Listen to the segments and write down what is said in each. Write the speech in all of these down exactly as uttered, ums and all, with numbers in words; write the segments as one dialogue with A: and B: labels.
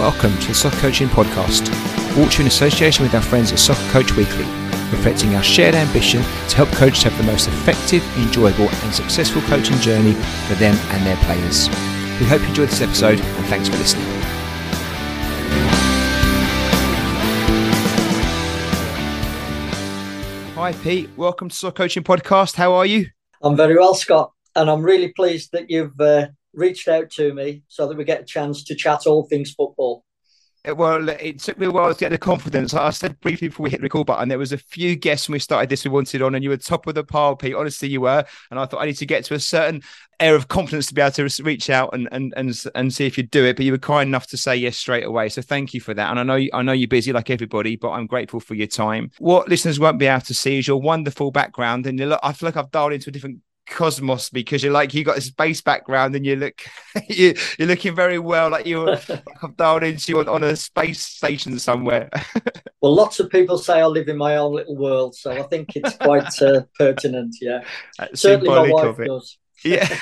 A: Welcome to the Soccer Coaching Podcast, brought to you in association with our friends at Soccer Coach Weekly, reflecting our shared ambition to help coaches have the most effective, enjoyable and successful coaching journey for them and their players. We hope you enjoyed this episode and thanks for listening. Hi Pete, welcome to Soccer Coaching Podcast. How are you?
B: I'm very well, Scott, and I'm really pleased that you've uh, reached out to me so that we get a chance to chat all things football.
A: Well, it took me a while to get the confidence. I said briefly before we hit the record button, there was a few guests when we started this we wanted on, and you were top of the pile, Pete. Honestly, you were. And I thought I need to get to a certain air of confidence to be able to reach out and and and, and see if you'd do it. But you were kind enough to say yes straight away. So thank you for that. And I know I know you're busy like everybody, but I'm grateful for your time. What listeners won't be able to see is your wonderful background. And you look, I feel like I've dialed into a different cosmos because you're like you got this space background and you look you, you're looking very well like you're like I've dialed into you on, on a space station somewhere.
B: Well, lots of people say I live in my own little world, so I think it's quite uh, pertinent. Yeah,
A: That's
B: certainly my wife does.
A: Yeah.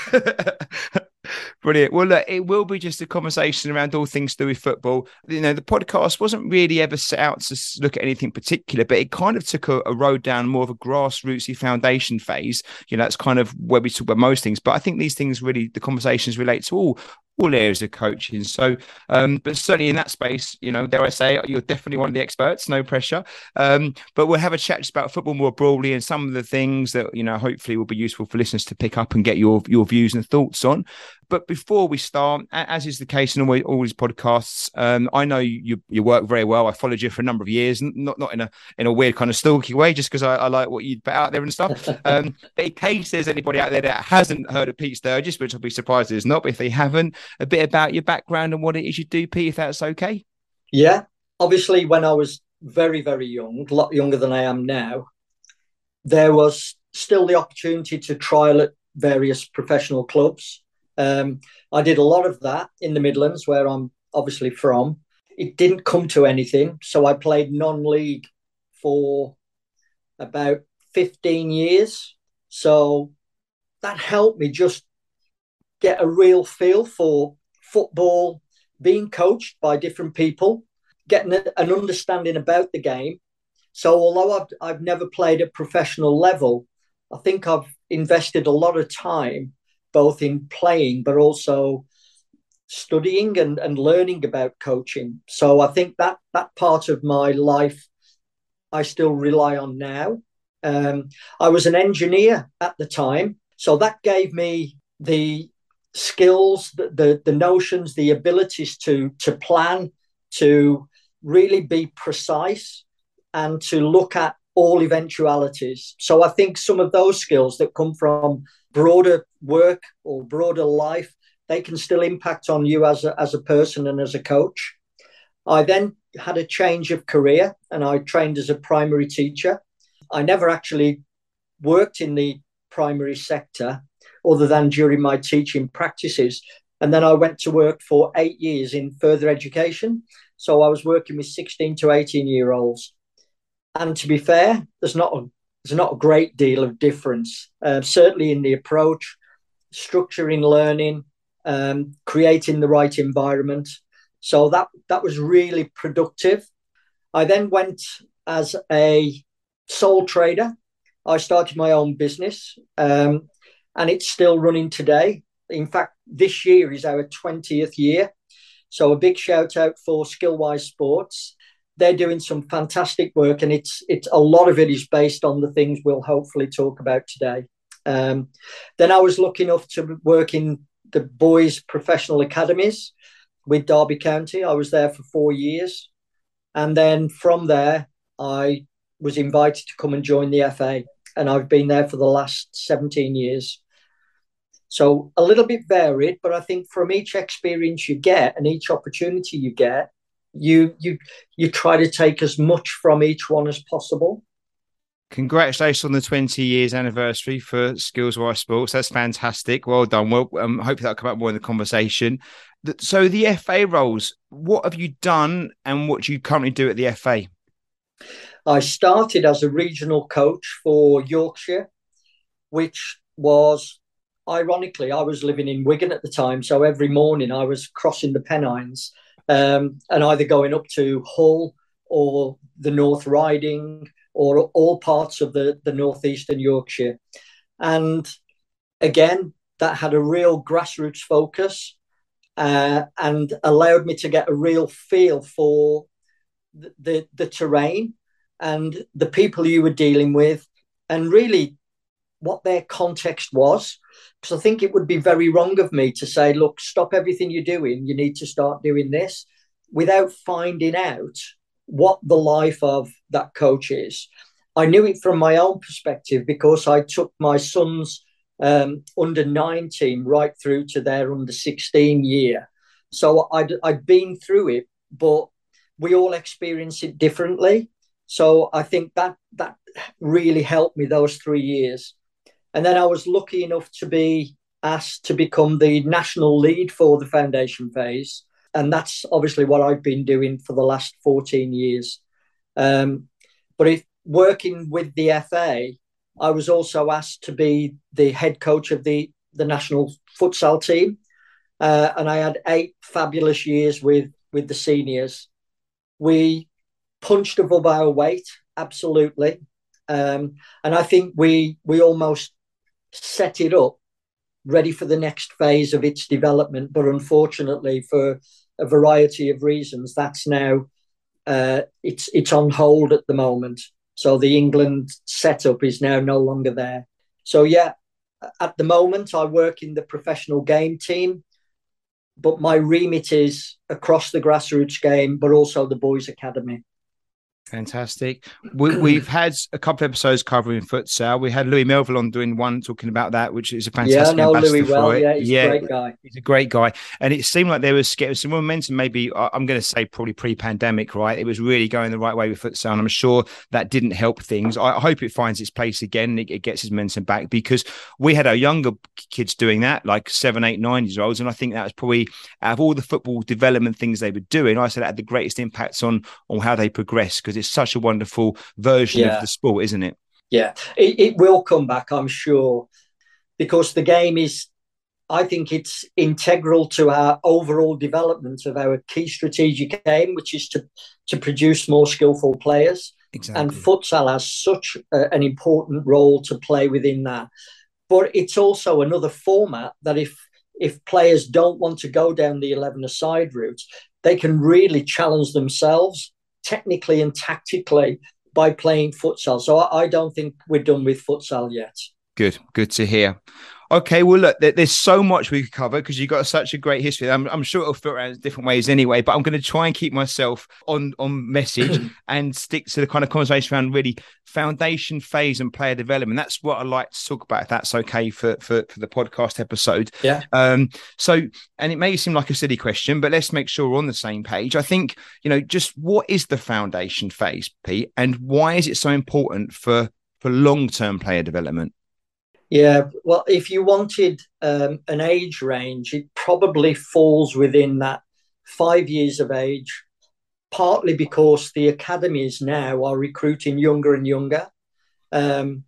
A: Brilliant. Well, look, it will be just a conversation around all things to do with football. You know, the podcast wasn't really ever set out to look at anything particular, but it kind of took a, a road down more of a grassrootsy foundation phase. You know, that's kind of where we talk about most things. But I think these things really, the conversations relate to all all areas of coaching. So, um, but certainly in that space, you know, dare I say, you're definitely one of the experts, no pressure. Um, but we'll have a chat just about football more broadly and some of the things that, you know, hopefully will be useful for listeners to pick up and get your, your views and thoughts on. But before we start, as is the case in all, all these podcasts, um, I know you you work very well. I followed you for a number of years, not not in a in a weird kind of stalky way, just because I, I like what you put out there and stuff. Um, but in case there's anybody out there that hasn't heard of Pete Sturgis, which I'll be surprised there's not, but if they haven't, a bit about your background and what it is you do, Pete, if that's okay.
B: Yeah, obviously, when I was very very young, a lot younger than I am now, there was still the opportunity to trial at various professional clubs. Um, I did a lot of that in the Midlands, where I'm obviously from. It didn't come to anything, so I played non-league for about fifteen years. So that helped me just get a real feel for football, being coached by different people, getting an understanding about the game. So although I've, I've never played at professional level, I think I've invested a lot of time both in playing, but also studying and, and learning about coaching. So I think that that part of my life, I still rely on now. Um, I was an engineer at the time, so that gave me the skills, the, the, the notions, the abilities to, to plan, to really be precise and to look at all eventualities. So I think some of those skills that come from broader work or broader life, they can still impact on you as a, as a person and as a coach. I then had a change of career and I trained as a primary teacher. I never actually worked in the primary sector other than during my teaching practices. And then I went to work for eight years in further education. So I was working with sixteen to eighteen year olds. And to be fair, there's not a There's not a great deal of difference, uh, certainly in the approach, structuring learning, um, creating the right environment. So that, that was really productive. I then went as a sole trader. I started my own business um, and it's still running today. In fact, this year is our twentieth year. So a big shout out for Skillwise Sports. They're doing some fantastic work, and it's it's a lot of it is based on the things we'll hopefully talk about today. Um, then I was lucky enough to work in the boys' professional academies with Derby County. I was there for four years. And then from there, I was invited to come and join the F A, and I've been there for the last seventeen years. So a little bit varied, but I think from each experience you get and each opportunity you get, you you you try to take as much from each one as possible.
A: Congratulations on the twenty years anniversary for Skillwise Sports. That's fantastic. Well done. Well, um, hopefully that'll come up more in the conversation. So the F A roles, what have you done and what do you currently do at the F A?
B: I started as a regional coach for Yorkshire, which was, ironically, I was living in Wigan at the time. So every morning I was crossing the Pennines um, and either going up to Hull or the North Riding or all parts of the, the northeastern Yorkshire. And again, that had a real grassroots focus uh, and allowed me to get a real feel for the, the, the terrain and the people you were dealing with, and really what their context was. Because I think it would be very wrong of me to say, look, stop everything you're doing. You need to start doing this, without finding out what the life of that coach is. I knew it from my own perspective because I took my son's um, under nineteen right through to their under sixteen year. So I'd, I'd been through it, but we all experience it differently. So I think that that really helped me those three years. And then I was lucky enough to be asked to become the national lead for the foundation phase. And that's obviously what I've been doing for the last fourteen years. Um, but if working with the F A, I was also asked to be the head coach of the, the national futsal team. Uh, and I had eight fabulous years with, with the seniors. We punched above our weight, absolutely. Um, and I think we we almost set it up ready for the next phase of its development. But unfortunately, for a variety of reasons, that's now uh, it's it's on hold at the moment. So the England setup is now no longer there. So yeah, at the moment I work in the professional game team, but my remit is across the grassroots game, but also the boys' academy.
A: Fantastic. We, we've had a couple of episodes covering futsal. We had Louis Melville on doing one talking about that, which is a fantastic
B: yeah, no,
A: ambassador
B: Louis
A: for
B: well,
A: it.
B: Yeah, he's
A: yeah,
B: a great guy.
A: He's a great guy. And it seemed like there was some momentum, maybe, I'm going to say probably pre-pandemic, right? It was really going the right way with futsal. And I'm sure that didn't help things. I hope it finds its place again and it, it gets its momentum back, because we had our younger kids doing that, like seven, eight, nine years olds. And I think that was probably, out of all the football development things they were doing, I said that had the greatest impacts on, on how they progress, because it's such a wonderful version yeah. of the sport, isn't it?
B: Yeah, it, it will come back, I'm sure, because the game is, I think it's integral to our overall development of our key strategic aim, which is to, to produce more skillful players.
A: Exactly.
B: And futsal has such a, an important role to play within that. But it's also another format that if if players don't want to go down the eleven-a-side route, they can really challenge themselves technically and tactically by playing futsal. So I, I don't think we're done with futsal yet.
A: Good, good to hear. Okay, well, look, there's so much we could cover because you've got such a great history. I'm, I'm sure it'll fit around in different ways anyway, but I'm going to try and keep myself on, on message and stick to the kind of conversation around really foundation phase and player development. That's what I like to talk about, if that's okay for, for, for the podcast episode.
B: Yeah.
A: Um. So, and it may seem like a silly question, but let's make sure we're on the same page. I think, you know, just what is the foundation phase, Pete, and why is it so important for, for long-term player development?
B: Yeah, well, if you wanted um, an age range, it probably falls within that five years of age, partly because the academies now are recruiting younger and younger. Um,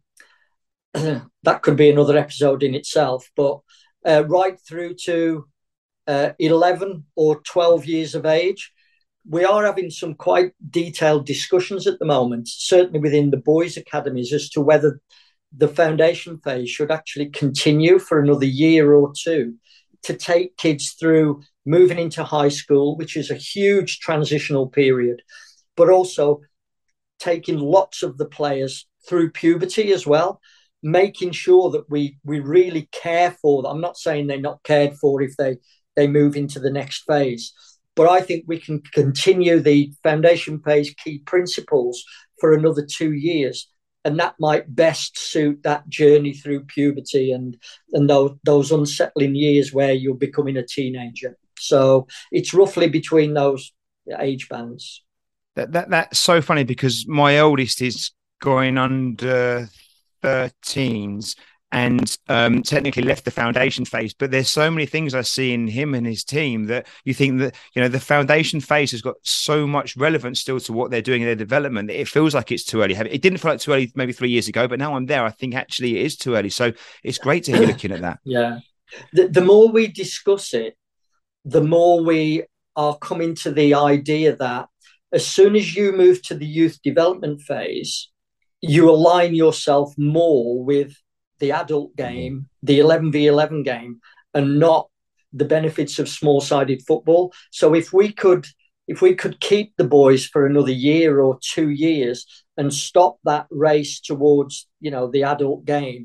B: that could be another episode in itself, but uh, right through to uh, eleven or twelve years of age, we are having some quite detailed discussions at the moment, certainly within the boys' academies, as to whether the foundation phase should actually continue for another year or two to take kids through moving into high school, which is a huge transitional period, but also taking lots of the players through puberty as well, making sure that we we really care for them. I'm not saying they're not cared for if they, they move into the next phase, but I think we can continue the foundation phase key principles for another two years. And that might best suit that journey through puberty and, and those, those unsettling years where you're becoming a teenager. So it's roughly between those age bands.
A: That, that That's so funny because my eldest is going under thirteens and um, technically left the foundation phase. But there's so many things I see in him and his team that you think that, you know, the foundation phase has got so much relevance still to what they're doing in their development. It feels like it's too early. It didn't feel like too early maybe three years ago, but now I'm there. I think actually it is too early. So it's great to hear you looking at that.
B: Yeah. The, the more we discuss it, the more we are coming to the idea that as soon as you move to the youth development phase, you align yourself more with the adult game, the eleven v eleven game, and not the benefits of small-sided football. So if we could if we could keep the boys for another year or two years and stop that race towards, you know, the adult game,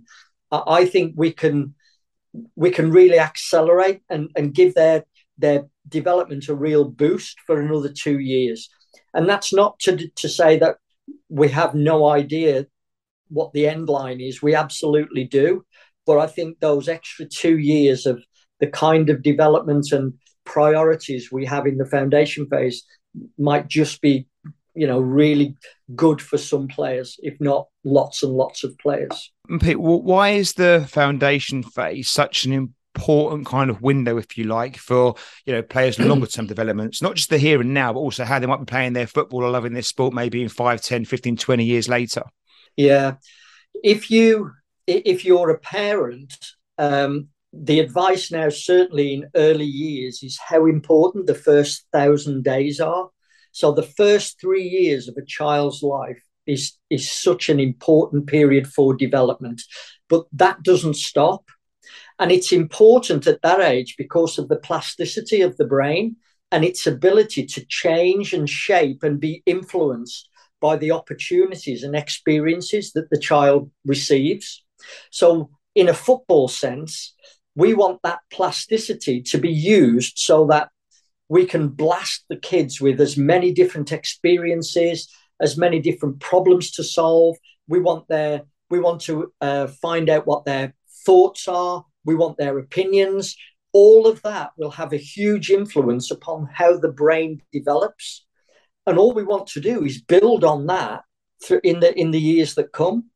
B: I think we can we can really accelerate and, and give their their development a real boost for another two years. And that's not to to say that we have no idea what the end line is. We absolutely do. But I think those extra two years of the kind of development and priorities we have in the foundation phase might just be, you know, really good for some players, if not lots and lots of players.
A: Pete, why is the foundation phase such an important kind of window, if you like, for, you know, players' longer term developments, not just the here and now, but also how they might be playing their football or loving their sport maybe in five, ten, fifteen, twenty years later?
B: Yeah. If you, if you're a parent, um, the advice now, certainly in early years, is how important the first thousand days are. So the first three years of a child's life is, is such an important period for development, but that doesn't stop. And it's important at that age because of the plasticity of the brain and its ability to change and shape and be influenced by the opportunities and experiences that the child receives. So in a football sense, we want that plasticity to be used so that we can blast the kids with as many different experiences, as many different problems to solve. We want their, we want to uh, find out what their thoughts are. We want their opinions. All of that will have a huge influence upon how the brain develops. And all we want to do is build on that through in the in the years that come.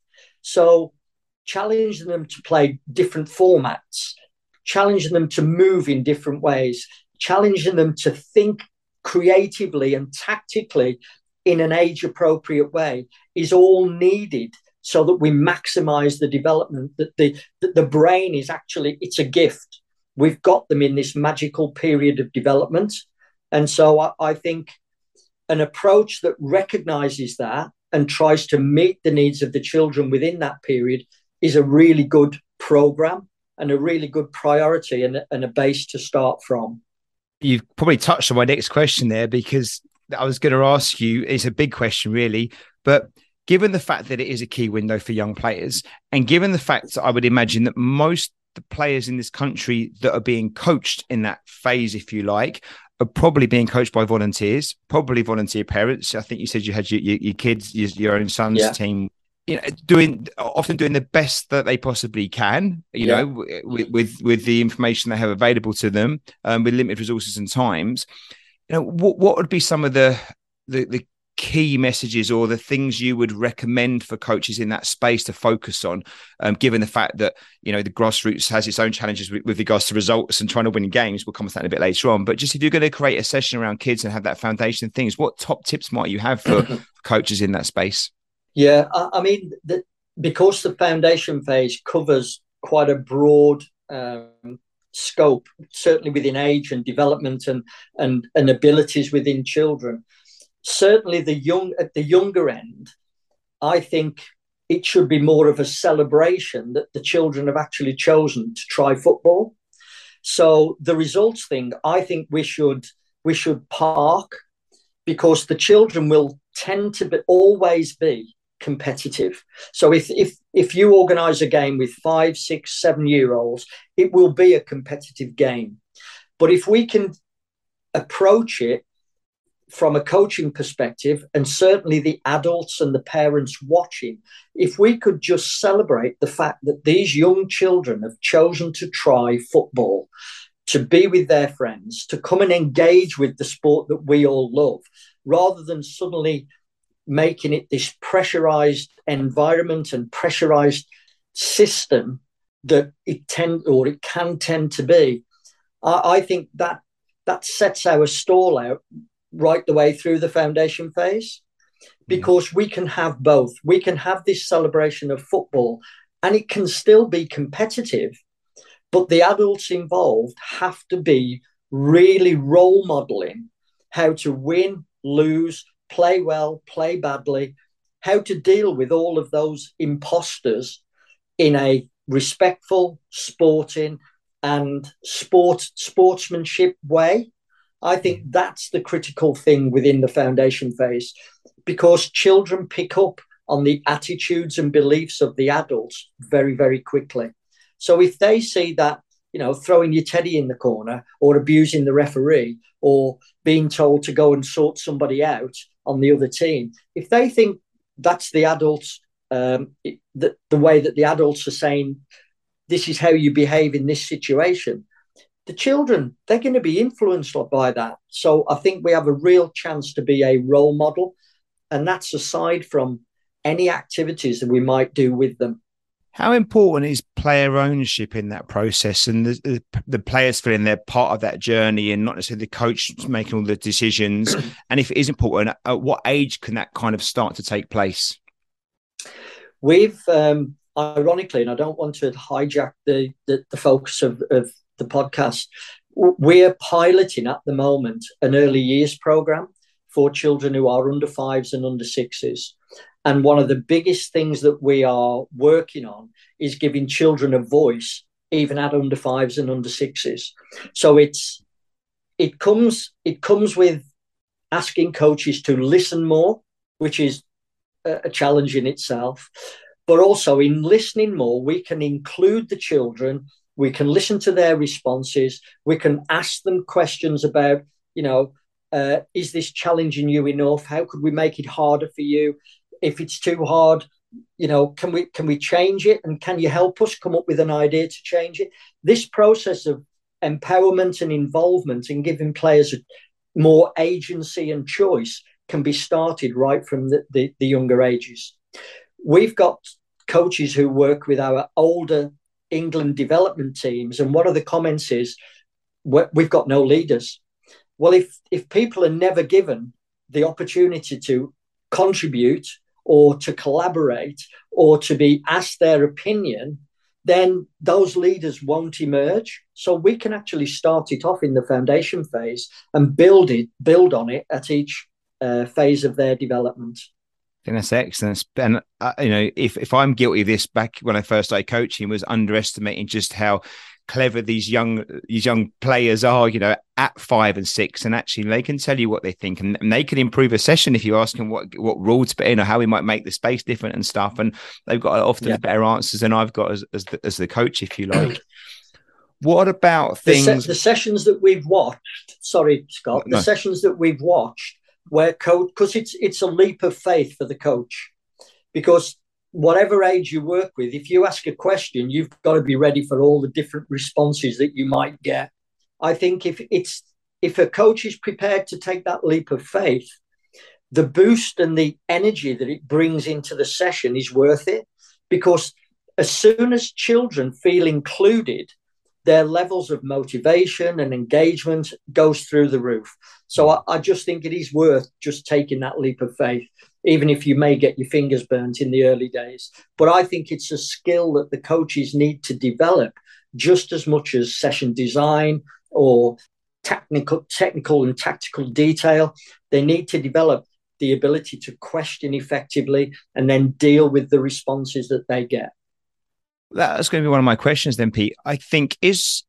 B: So challenging them to play different formats, challenging them to move in different ways, challenging them to think creatively and tactically in an age-appropriate way is all needed so that we maximize the development, that the, that the brain is actually, it's a gift. We've got them in this magical period of development. And so I, I think an approach that recognizes that and tries to meet the needs of the children within that period is a really good program and a really good priority and, and a base to start from.
A: You've probably touched on my next question there, because I was going to ask you, it's a big question really, but given the fact that it is a key window for young players, and given the fact that I would imagine that most the players in this country that are being coached in that phase, if you like, are probably being coached by volunteers, probably volunteer parents. I think you said you had your, your, your kids, your, your own son's yeah. team, you know, doing often doing the best that they possibly can, you yeah. know, with, with with the information they have available to them, um, with limited resources and times. You know, what what would be some of the the, the key messages or the things you would recommend for coaches in that space to focus on, um, given the fact that, you know, the grassroots has its own challenges with, with regards to results and trying to win games? We'll come to that a bit later on. But just if you're going to create a session around kids and have that foundation things, what top tips might you have for coaches in that space?
B: Yeah, I, I mean, the, because the foundation phase covers quite a broad um, scope, certainly within age and development and, and, and abilities within children. Certainly the young at the younger end, I think it should be more of a celebration that the children have actually chosen to try football. So the results thing, I think we should we should park, because the children will tend to be, always be competitive. So if if if you organize a game with five, six, seven year olds, it will be a competitive game. But if we can approach it from a coaching perspective, and certainly the adults and the parents watching, if we could just celebrate the fact that these young children have chosen to try football, to be with their friends, to come and engage with the sport that we all love, rather than suddenly making it this pressurized environment and pressurized system that it tend or it can tend to be. I, I think that that sets our stall out right the way through the foundation phase, because we can have both. We can have this celebration of football and it can still be competitive, but the adults involved have to be really role modeling how to win, lose, play well, play badly, how to deal with all of those imposters in a respectful, sporting, and sport sportsmanship way. I think that's the critical thing within the foundation phase, because children pick up on the attitudes and beliefs of the adults very, very quickly. So if they see that, you know, throwing your teddy in the corner or abusing the referee or being told to go and sort somebody out on the other team, if they think that's the adults, um, the, the way that the adults are saying, this is how you behave in this situation, the children, they're going to be influenced by that. So I think we have a real chance to be a role model. And that's aside from any activities that we might do with them.
A: How important is player ownership in that process, and the, the, the players feeling they're part of that journey and not necessarily the coach making all the decisions? And if it is important, at what age can that kind of start to take place?
B: We've, um, ironically, and I don't want to hijack the, the, the focus of, of the podcast, we're piloting at the moment an early years program for children who are under fives and under sixes. And one of the biggest things that we are working on is giving children a voice, even at under fives and under sixes. So it's it comes it comes with asking coaches to listen more, which is a, a challenge in itself. But also in listening more, we can include the children. We can listen to their responses. We can ask them questions about, you know, uh, is this challenging you enough? How could we make it harder for you? If it's too hard, you know, can we can we change it? And can you help us come up with an idea to change it? This process of empowerment and involvement and giving players more agency and choice can be started right from the, the, the younger ages. We've got coaches who work with our older England development teams, and one of the comments is, we've got no leaders. Well, if if people are never given the opportunity to contribute or to collaborate or to be asked their opinion, then those leaders won't emerge. So we can actually start it off in the foundation phase and build it, build on it at each uh, phase of their development.
A: I think that's excellent. And, uh, you know, if, if I'm guilty of this, back when I first started coaching, was underestimating just how clever these young these young players are, you know, at five and six, and actually they can tell you what they think, and, and they can improve a session if you ask them what what rule to put in or how we might make the space different and stuff. And they've got often yeah. better answers than I've got as as the, as the coach, if you like. What about things?
B: The, se- the sessions that we've watched, sorry, Scott, the no. sessions that we've watched where coach, because it's it's a leap of faith for the coach, because whatever age you work with, if you ask a question, you've got to be ready for all the different responses that you might get. I think if it's if a coach is prepared to take that leap of faith, the boost and the energy that it brings into the session is worth it, because as soon as children feel included, their levels of motivation and engagement goes through the roof. So I, I just think it is worth just taking that leap of faith, even if you may get your fingers burnt in the early days. But I think it's a skill that the coaches need to develop just as much as session design or technical, technical and tactical detail. They need to develop the ability to question effectively and then deal with the responses that they get.
A: That's going to be one of my questions then, Pete. I think is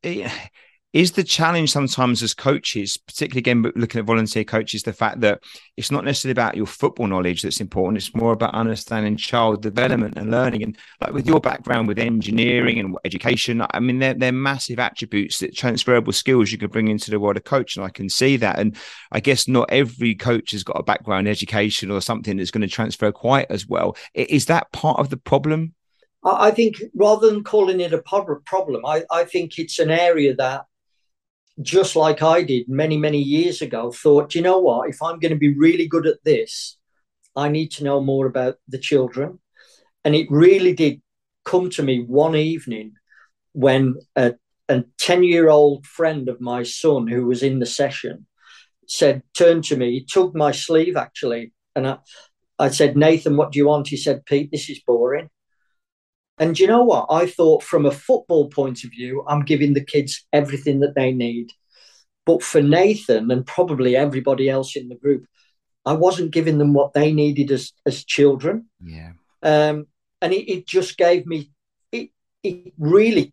A: is the challenge sometimes as coaches, particularly again looking at volunteer coaches, the fact that it's not necessarily about your football knowledge that's important. It's more about understanding child development and learning. And like with your background with engineering and education, I mean, they're, they're massive attributes, that transferable skills you can bring into the world of coaching. I can see that. And I guess not every coach has got a background in education or something that's going to transfer quite as well. Is that part of the problem?
B: I think rather than calling it a problem, I, I think it's an area that, just like I did many, many years ago, thought, you know what, if I'm going to be really good at this, I need to know more about the children. And it really did come to me one evening when a, a ten-year-old friend of my son who was in the session said, turned to me, he tugged my sleeve actually. And I, I said, Nathan, what do you want? He said, Pete, this is boring. And you know what? I thought from a football point of view, I'm giving the kids everything that they need. But for Nathan and probably everybody else in the group, I wasn't giving them what they needed as as children.
A: Yeah.
B: Um, and it, it just gave me, it, it really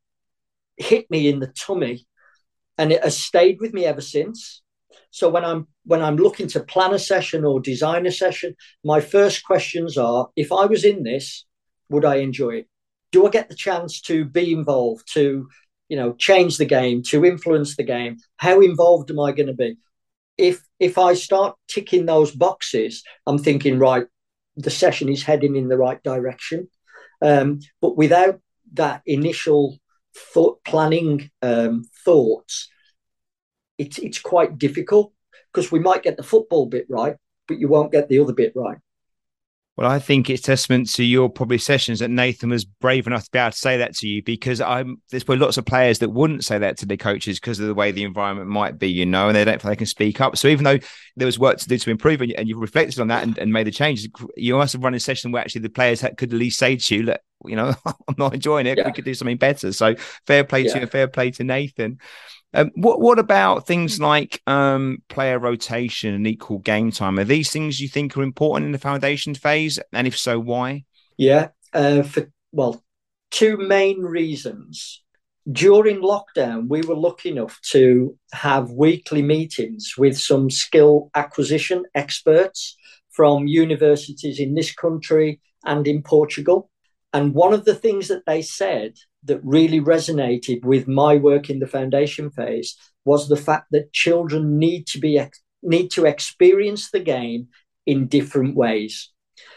B: hit me in the tummy, and it has stayed with me ever since. So when I'm when I'm looking to plan a session or design a session, my first questions are: if I was in this, would I enjoy it? Do I get the chance to be involved, to, you know, change the game, to influence the game? How involved am I going to be? If if I start ticking those boxes, I'm thinking, right, the session is heading in the right direction. Um, but without that initial thought planning um, thoughts, it's it's quite difficult, because we might get the football bit right, but you won't get the other bit right.
A: Well, I think it's testament to your probably sessions that Nathan was brave enough to be able to say that to you, because I'm there's probably lots of players that wouldn't say that to their coaches because of the way the environment might be, you know, and they don't feel they can speak up. So even though there was work to do to improve, and, and you've reflected on that and, and made the changes, you must have run a session where actually the players could at least say to you, look, you know, I'm not enjoying it. Yeah. We could do something better. So fair play yeah. to you and fair play to Nathan. Um, what what about things like um, player rotation and equal game time? Are these things you think are important in the foundation phase? And if so, why?
B: Yeah, uh, for well, two main reasons. During lockdown, we were lucky enough to have weekly meetings with some skill acquisition experts from universities in this country and in Portugal. And one of the things that they said that really resonated with my work in the foundation phase was the fact that children need to be need to experience the game in different ways.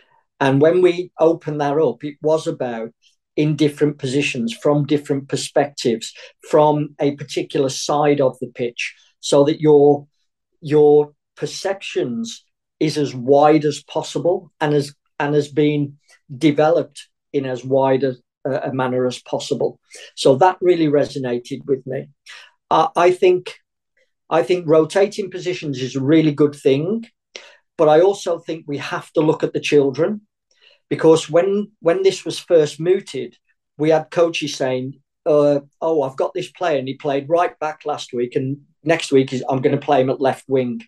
B: And when we opened that up, it was about in different positions, from different perspectives, from a particular side of the pitch, so that your your perceptions is as wide as possible and as and has been developed in as wide a, a manner as possible. So that really resonated with me. Uh, I think I think rotating positions is a really good thing, but I also think we have to look at the children, because when when this was first mooted, we had coaches saying, uh, oh, I've got this player and he played right back last week, and next week is, I'm going to play him at left wing.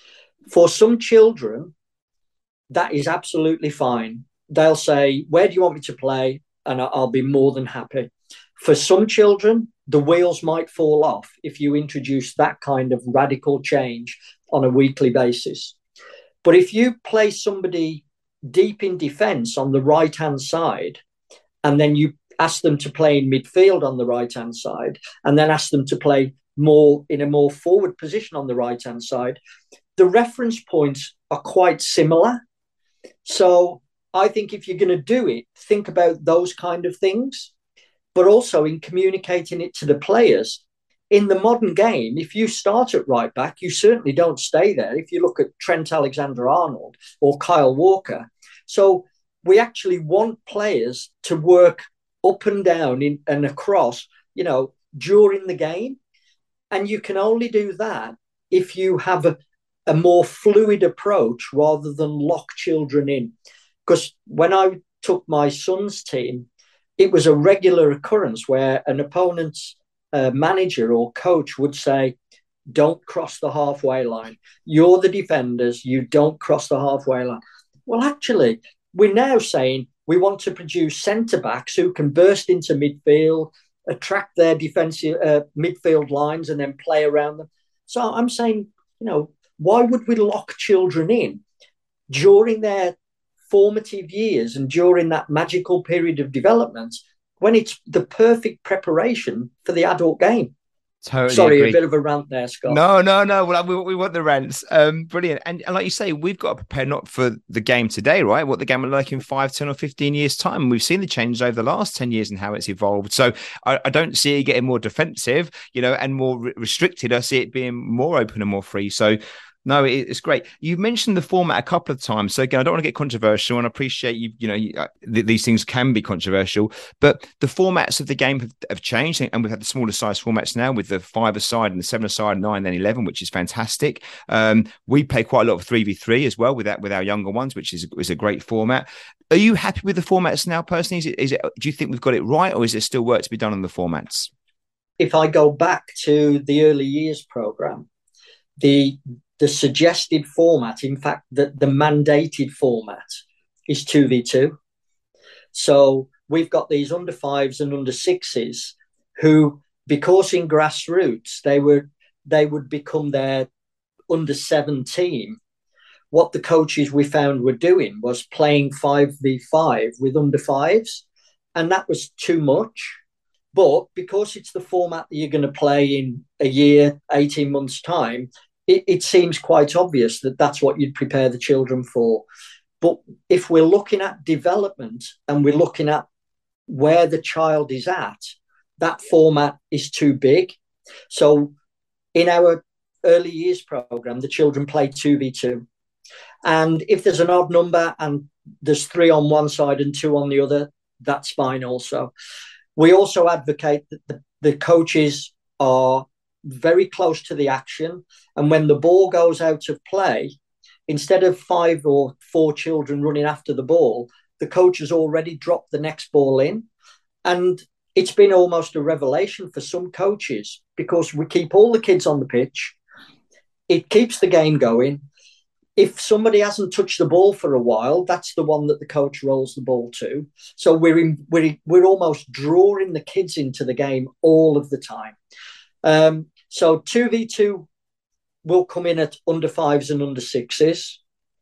B: For some children, that is absolutely fine. They'll say, where do you want me to play? And I'll be more than happy. For some children, the wheels might fall off if you introduce that kind of radical change on a weekly basis. But if you place somebody deep in defence on the right-hand side, and then you ask them to play in midfield on the right-hand side, and then ask them to play more in a more forward position on the right-hand side, the reference points are quite similar. So I think if you're going to do it, think about those kind of things, but also in communicating it to the players. In the modern game, if you start at right back, you certainly don't stay there. If you look at Trent Alexander-Arnold or Kyle Walker. So we actually want players to work up and down in, and across, you know, during the game. And you can only do that if you have a, a more fluid approach rather than lock children in. Because when I took my son's team, it was a regular occurrence where an opponent's uh, manager or coach would say, don't cross the halfway line. You're the defenders. You don't cross the halfway line. Well, actually, we're now saying we want to produce centre-backs who can burst into midfield, attract their defensive uh, midfield lines, and then play around them. So I'm saying, you know, why would we lock children in during their formative years and during that magical period of development when it's the perfect preparation for the adult game?
A: Totally
B: Sorry,
A: agree.
B: A bit of a rant there, Scott.
A: No, no, no. Well, we, we want the rants. Um, brilliant. And, and like you say, we've got to prepare not for the game today, right? What the game will look like in five, ten or fifteen years time. We've seen the changes over the last ten years and how it's evolved. So I, I don't see it getting more defensive, you know, and more re- restricted. I see it being more open and more free. So no, it, it's great. You've mentioned the format a couple of times. So again, I don't want to get controversial, and I appreciate you, you know, you, uh, th- these things can be controversial, but the formats of the game have, have changed, and we've had the smaller size formats now with the five-a-side and the seven-a-side, nine, then eleven, which is fantastic. Um, we play quite a lot of three v three as well with that, with our younger ones, which is, is a great format. Are you happy with the formats now, personally? Is it, is it, do you think we've got it right, or is there still work to be done on the formats?
B: If I go back to the early years program, the the suggested format, in fact, the, the mandated format is two v two. So we've got these under fives and under sixes who, because in grassroots, they were they would become their under seven team. What the coaches we found were doing was playing five v five with under fives, and that was too much. But because it's the format that you're going to play in a year, eighteen months' time, it, it seems quite obvious that that's what you'd prepare the children for. But if we're looking at development and we're looking at where the child is at, that format is too big. So in our early years program, the children play two v two. And if there's an odd number and there's three on one side and two on the other, that's fine also. We also advocate that the, the coaches are very close to the action. And when the ball goes out of play, instead of five or four children running after the ball, the coach has already dropped the next ball in. And it's been almost a revelation for some coaches because we keep all the kids on the pitch. It keeps the game going. If somebody hasn't touched the ball for a while, that's the one that the coach rolls the ball to. So we're in, we're we're almost drawing the kids into the game all of the time. Um, so two v two will come in at under fives and under sixes.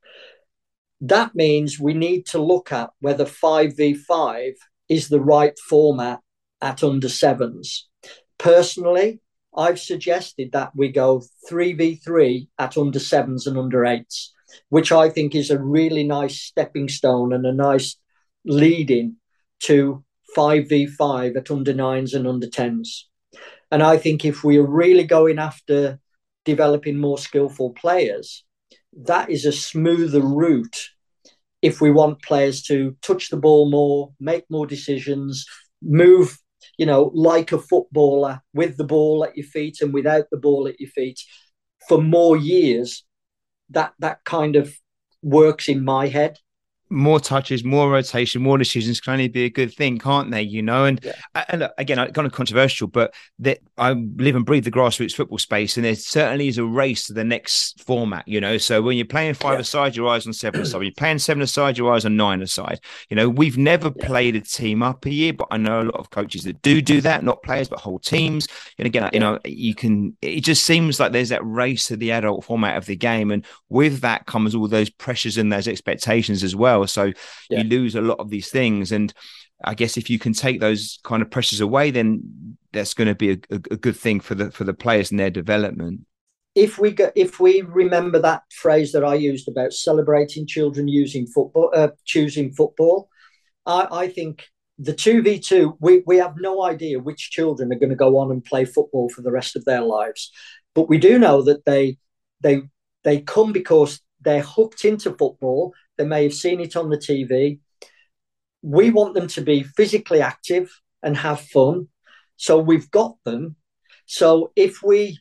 B: That means we need to look at whether five v five is the right format at under sevens. Personally, I've suggested that we go three v three at under sevens and under eights, which I think is a really nice stepping stone and a nice lead in to five v five at under nines and under tens. And I think if we're really going after developing more skillful players, that is a smoother route if we want players to touch the ball more, make more decisions, move, you know, like a footballer with the ball at your feet and without the ball at your feet for more years. That that kind of works in my head.
A: More touches, more rotation, more decisions can only be a good thing, can't they? You know, and yeah. and look, again, kind of controversial, but that I live and breathe the grassroots football space, and there certainly is a race to the next format. You know, so when you're playing five yeah. aside, your eyes on seven aside. When you're playing seven aside, your eyes on nine aside. You know, we've never yeah. played a team up a year, but I know a lot of coaches that do do that, not players, but whole teams. And again, yeah. you know, you can. It just seems like there's that race to the adult format of the game, and with that comes all those pressures and those expectations as well. So yeah. you lose a lot of these things. And I guess if you can take those kind of pressures away, then that's going to be a, a, a good thing for the for the players and their development.
B: If we go, if we remember that phrase that I used about celebrating children using football, uh, choosing football, I, I think the two v two, we, we have no idea which children are going to go on and play football for the rest of their lives. But we do know that they they they come because they're hooked into football. They may have seen it on the T V. We want them to be physically active and have fun. So we've got them. So if we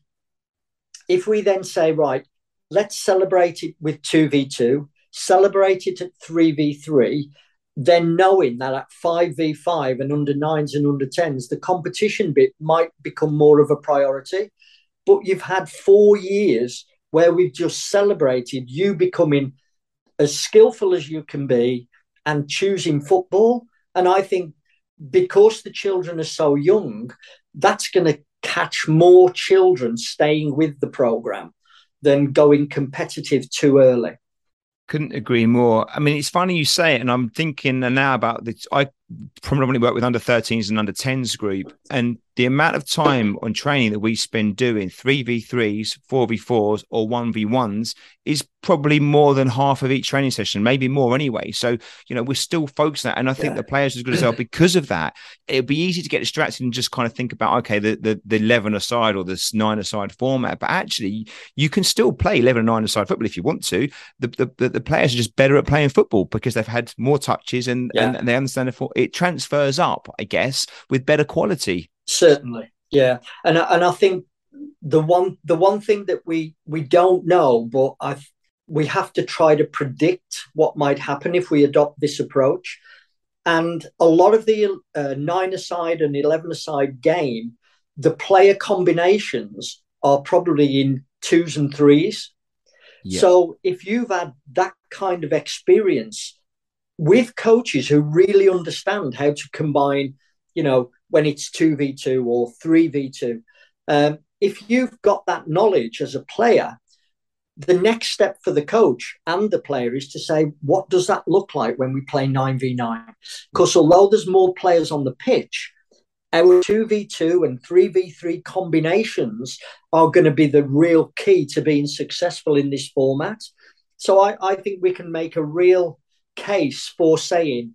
B: if we then say, right, let's celebrate it with two v two, celebrate it at three v three, then knowing that at five v five and under nines and under tens, the competition bit might become more of a priority. But you've had four years where we've just celebrated you becoming as skillful as you can be and choosing football. And I think because the children are so young, that's going to catch more children staying with the program than going competitive too early.
A: Couldn't agree more. I mean, it's funny you say it, and I'm thinking now about this. I predominantly work with under thirteens and under tens group, and the amount of time on training that we spend doing three v threes, four v fours, or one v ones is probably more than half of each training session, maybe more anyway. So, you know, we're still focused on that. And I think yeah. the players are as good as well because of that. It'd be easy to get distracted and just kind of think about, okay, the, the, the eleven aside or this nine aside format. But actually, you can still play eleven and nine aside football if you want to. The, the, the players are just better at playing football because they've had more touches and, yeah. and they understand it. It transfers up, I guess, with better quality.
B: Certainly. Yeah. And, and I think the one the one thing that we we don't know, but I we have to try to predict what might happen if we adopt this approach. And a lot of the uh, nine-a-side and eleven-a-side game, the player combinations are probably in twos and threes.
A: Yeah.
B: So if you've had that kind of experience with coaches who really understand how to combine, you know, when it's two v two or three v two, um, if you've got that knowledge as a player, the next step for the coach and the player is to say, what does that look like when we play nine v nine? Because although there's more players on the pitch, our two v two and three v three combinations are going to be the real key to being successful in this format. So I, I think we can make a real case for saying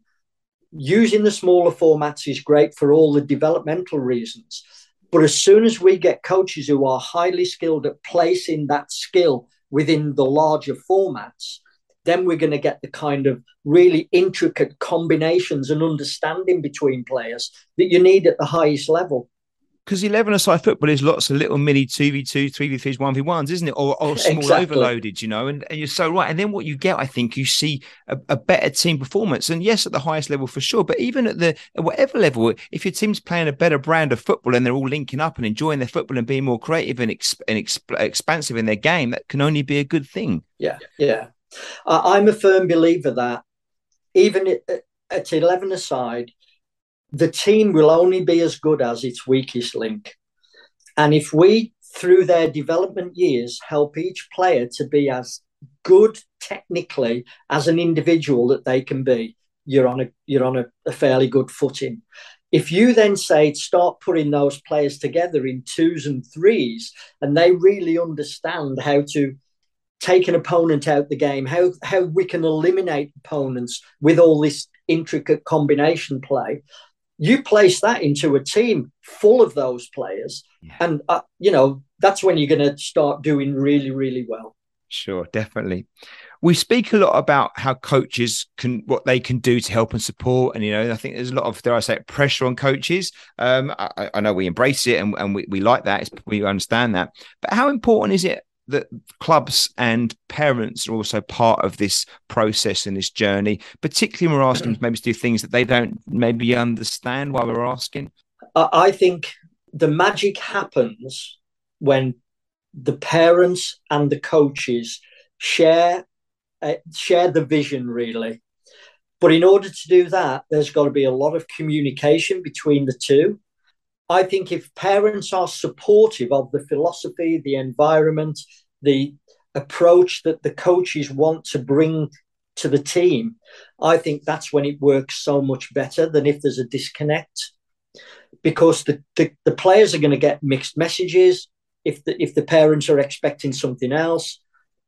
B: using the smaller formats is great for all the developmental reasons. But as soon as we get coaches who are highly skilled at placing that skill within the larger formats, then we're going to get the kind of really intricate combinations and understanding between players that you need at the highest level.
A: Because eleven-a-side football is lots of little mini two v two, three v threes, one v ones, isn't it? Or, or small
B: Exactly.
A: overloaded, you know, and, and you're so right. And then what you get, I think, you see a, a better team performance. And yes, at the highest level for sure, but even at the at whatever level, if your team's playing a better brand of football and they're all linking up and enjoying their football and being more creative and, exp- and exp- expansive in their game, that can only be a good thing.
B: Yeah, yeah. Uh, I'm a firm believer that even at, at eleven-a-side, the team will only be as good as its weakest link. And if we, through their development years, help each player to be as good technically as an individual that they can be, you're on a you're on a, a fairly good footing. If you then say start putting those players together in twos and threes, and they really understand how to take an opponent out the game, how how we can eliminate opponents with all this intricate combination play, you place that into a team full of those players, yeah. and uh, you know that's when you're going to start doing really, really well.
A: Sure, definitely. We speak a lot about how coaches can, what they can do to help and support. And, you know, I think there's a lot of, dare I say, pressure on coaches. Um, I, I know we embrace it and, and we, we like that. It's, we understand that. But how important is it that clubs and parents are also part of this process and this journey, particularly when we're asking maybe to do things that they don't maybe understand while we're asking?
B: I think the magic happens when the parents and the coaches share uh, share the vision, really. But in order to do that, there's got to be a lot of communication between the two. I think if parents are supportive of the philosophy, the environment, the approach that the coaches want to bring to the team, I think that's when it works so much better than if there's a disconnect. Because the, the, the players are going to get mixed messages if the, if the parents are expecting something else,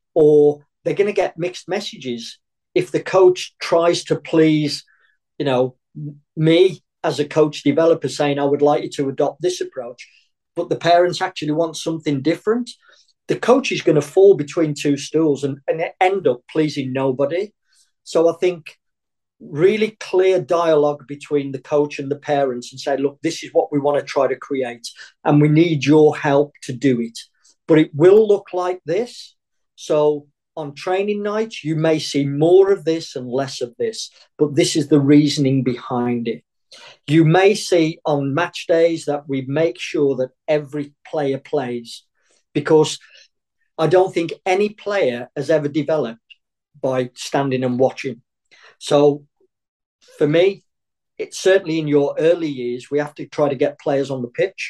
B: or they're going to get mixed messages if the coach tries to please, you know, me as a coach developer saying, I would like you to adopt this approach, but the parents actually want something different. The coach is going to fall between two stools and, and end up pleasing nobody. So I think really clear dialogue between the coach and the parents and say, look, this is what we want to try to create and we need your help to do it. But it will look like this. So on training nights, you may see more of this and less of this, but this is the reasoning behind it. You may see on match days that we make sure that every player plays, because I don't think any player has ever developed by standing and watching. So for me, it's certainly in your early years, we have to try to get players on the pitch.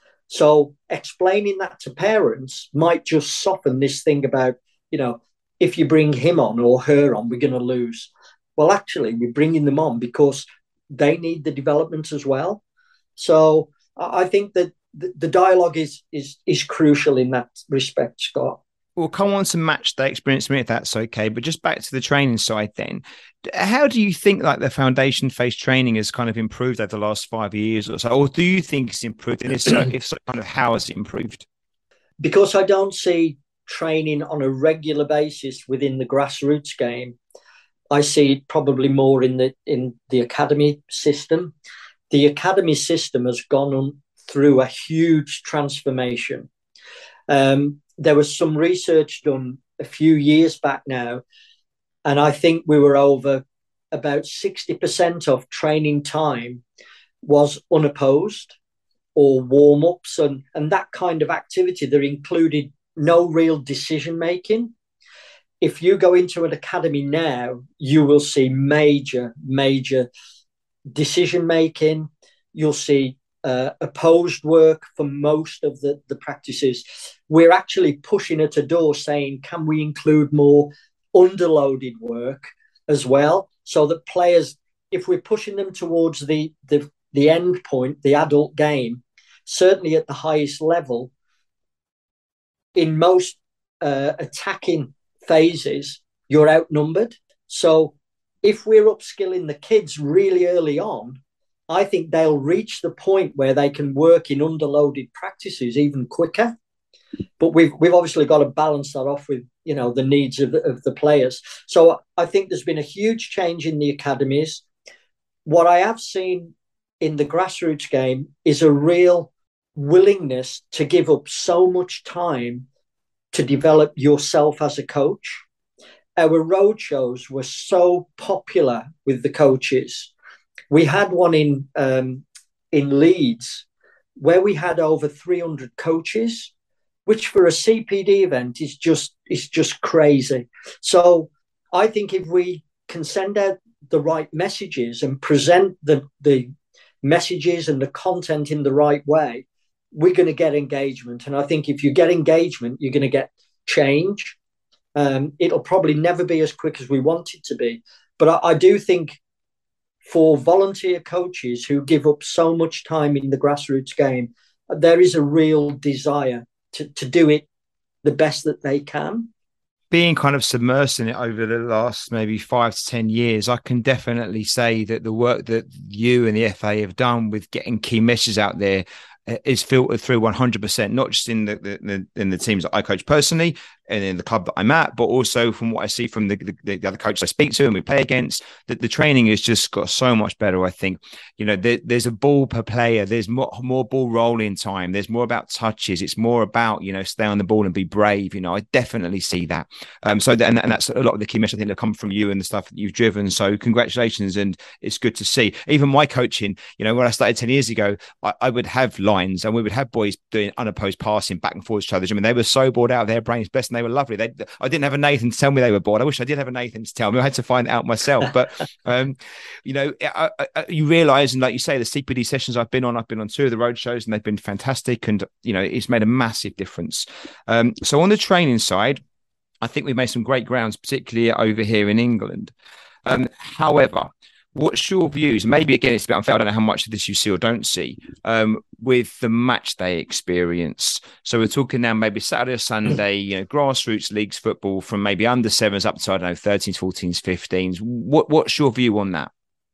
B: So explaining that to parents might just soften this thing about, you know, if you bring him on or her on, we're going to lose. Well, actually, we're bringing them on because they need the development as well. So I think that the dialogue is is is crucial in that respect, Scott.
A: We'll come on to match day experience in a minute, if that's okay. But just back to the training side then. How do you think like the foundation phase training has kind of improved over the last five years or so? Or do you think it's improved? And if so, if so, kind of how has it improved?
B: Because I don't see training on a regular basis within the grassroots game. I see it probably more in the in the academy system. The academy system has gone on through a huge transformation. Um, there was some research done a few years back now, and I think we were over about sixty percent of training time was unopposed or warm-ups and, and that kind of activity that included no real decision making. If you go into an academy now, you will see major, major decision making. You'll see uh, opposed work for most of the, the practices. We're actually pushing at a door saying, can we include more underloaded work as well? So that players, if we're pushing them towards the, the, the end point, the adult game, certainly at the highest level, in most uh, attacking phases, you're outnumbered. So if we're upskilling the kids really early on, I think they'll reach the point where they can work in underloaded practices even quicker. But we've we've obviously got to balance that off with, you know, the needs of the, of the players. So I think there's been a huge change in the academies. What I have seen in the grassroots game is a real willingness to give up so much time to develop yourself as a coach. Our road shows were so popular with the coaches. We had one in um, in Leeds where we had over three hundred coaches, which for a C P D event is just is just crazy. So I think if we can send out the right messages and present the the messages and the content in the right way, we're going to get engagement. And I think if you get engagement, you're going to get change. Um, it'll probably never be as quick as we want it to be. But I, I do think for volunteer coaches who give up so much time in the grassroots game, there is a real desire to, to do it the best that they can.
A: Being kind of submersed in it over the last maybe five to ten years, I can definitely say that the work that you and the F A have done with getting key messages out there is filtered through one hundred percent, not just in the, the, the in the teams that I coach personally and in the club that I'm at, but also from what I see from the, the, the other coaches I speak to and we play against. That the training has just got so much better. I think, you know, there, there's a ball per player. There's more, more ball rolling time. There's more about touches. It's more about, you know, stay on the ball and be brave. You know, I definitely see that. Um, so that, and, and that's a lot of the key messages I think that come from you and the stuff that you've driven. So congratulations, and it's good to see. Even my coaching, you know, when I started ten years ago, I, I would have lines and we would have boys doing unopposed passing back and forth to each other. I mean, they were so bored out of their brains, blessed, and they were lovely. They, I didn't have a Nathan to tell me they were bored. I wish I did have a Nathan to tell me. I had to find it out myself. But, um, you know, I, I, you realise, and like you say, the C P D sessions I've been on, I've been on two of the road shows and they've been fantastic. And, you know, it's made a massive difference. Um, so on the training side, I think we've made some great grounds, particularly over here in England. Um, however, what's your views? Maybe again, it's a bit unfair. I don't know how much of this you see or don't see um, with the match day experience. So we're talking now maybe Saturday or Sunday, you know, grassroots leagues football from maybe under sevens up to, I don't know, thirteens, fourteens, fifteens. What, what's your view on that?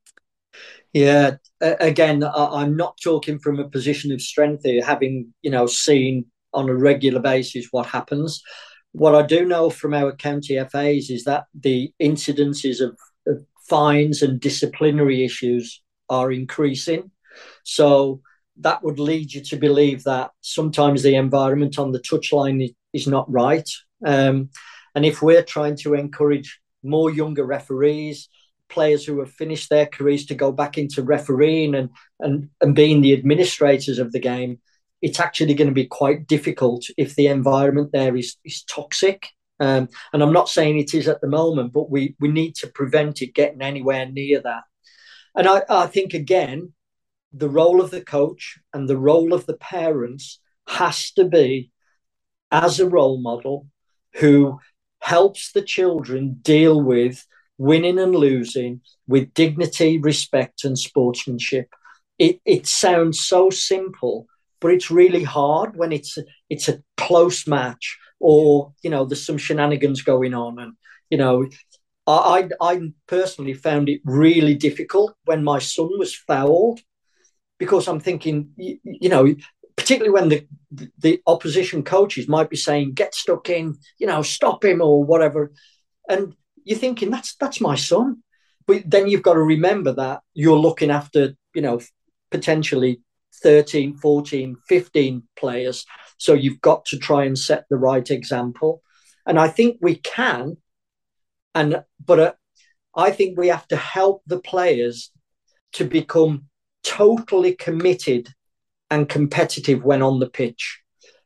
B: Yeah, again, I'm not talking from a position of strength here, having, you know, seen on a regular basis what happens. What I do know from our county F As is that the incidences of, of fines and disciplinary issues are increasing. So that would lead you to believe that sometimes the environment on the touchline is, is not right. Um, and if we're trying to encourage more younger referees, players who have finished their careers to go back into refereeing and, and, and being the administrators of the game, it's actually going to be quite difficult if the environment there is, is toxic. Um, and I'm not saying it is at the moment, but we, we need to prevent it getting anywhere near that. And I, I think, again, the role of the coach and the role of the parents has to be as a role model who helps the children deal with winning and losing with dignity, respect, and sportsmanship. It, it sounds so simple, but it's really hard when it's a, it's a close match or, you know, there's some shenanigans going on. And, you know, I, I personally found it really difficult when my son was fouled, because I'm thinking, you, you know, particularly when the, the opposition coaches might be saying, get stuck in, you know, stop him or whatever. And you're thinking, that's that's my son. But then you've got to remember that you're looking after, you know, potentially thirteen, fourteen, fifteen players. So you've got to try and set the right example. And I think we can. And but uh, I think we have to help the players to become totally committed and competitive when on the pitch.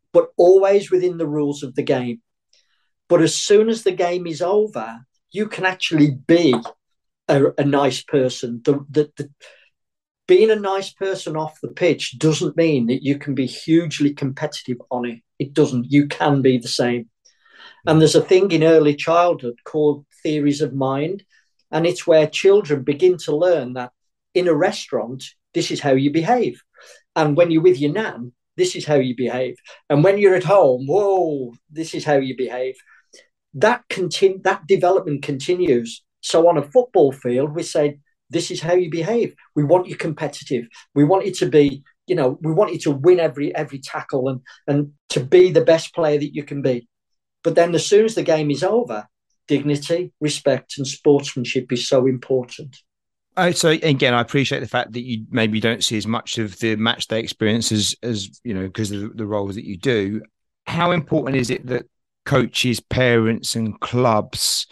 B: but always within the rules of the game. But as soon as the game is over, you can actually be a, a nice person. The, the, the, being a nice person off the pitch doesn't mean that you can be hugely competitive on it. It doesn't. You can be the same. And there's a thing in early childhood called theories of mind. And it's where children begin to learn that in a restaurant, this is how you behave. And when you're with your nan, this is how you behave. And when you're at home, whoa, this is how you behave. That continue, that development continues. So on a football field, we say, this is how you behave. We want you competitive. We want you to be, you know, we want you to win every every tackle and, and to be the best player that you can be. But then as soon as the game is over, dignity, respect, and sportsmanship is so important.
A: Oh, so again, I appreciate the fact that you maybe don't see as much of the match day experience as, as you know, because of the, the roles that you do. How important is it that coaches, parents, and clubs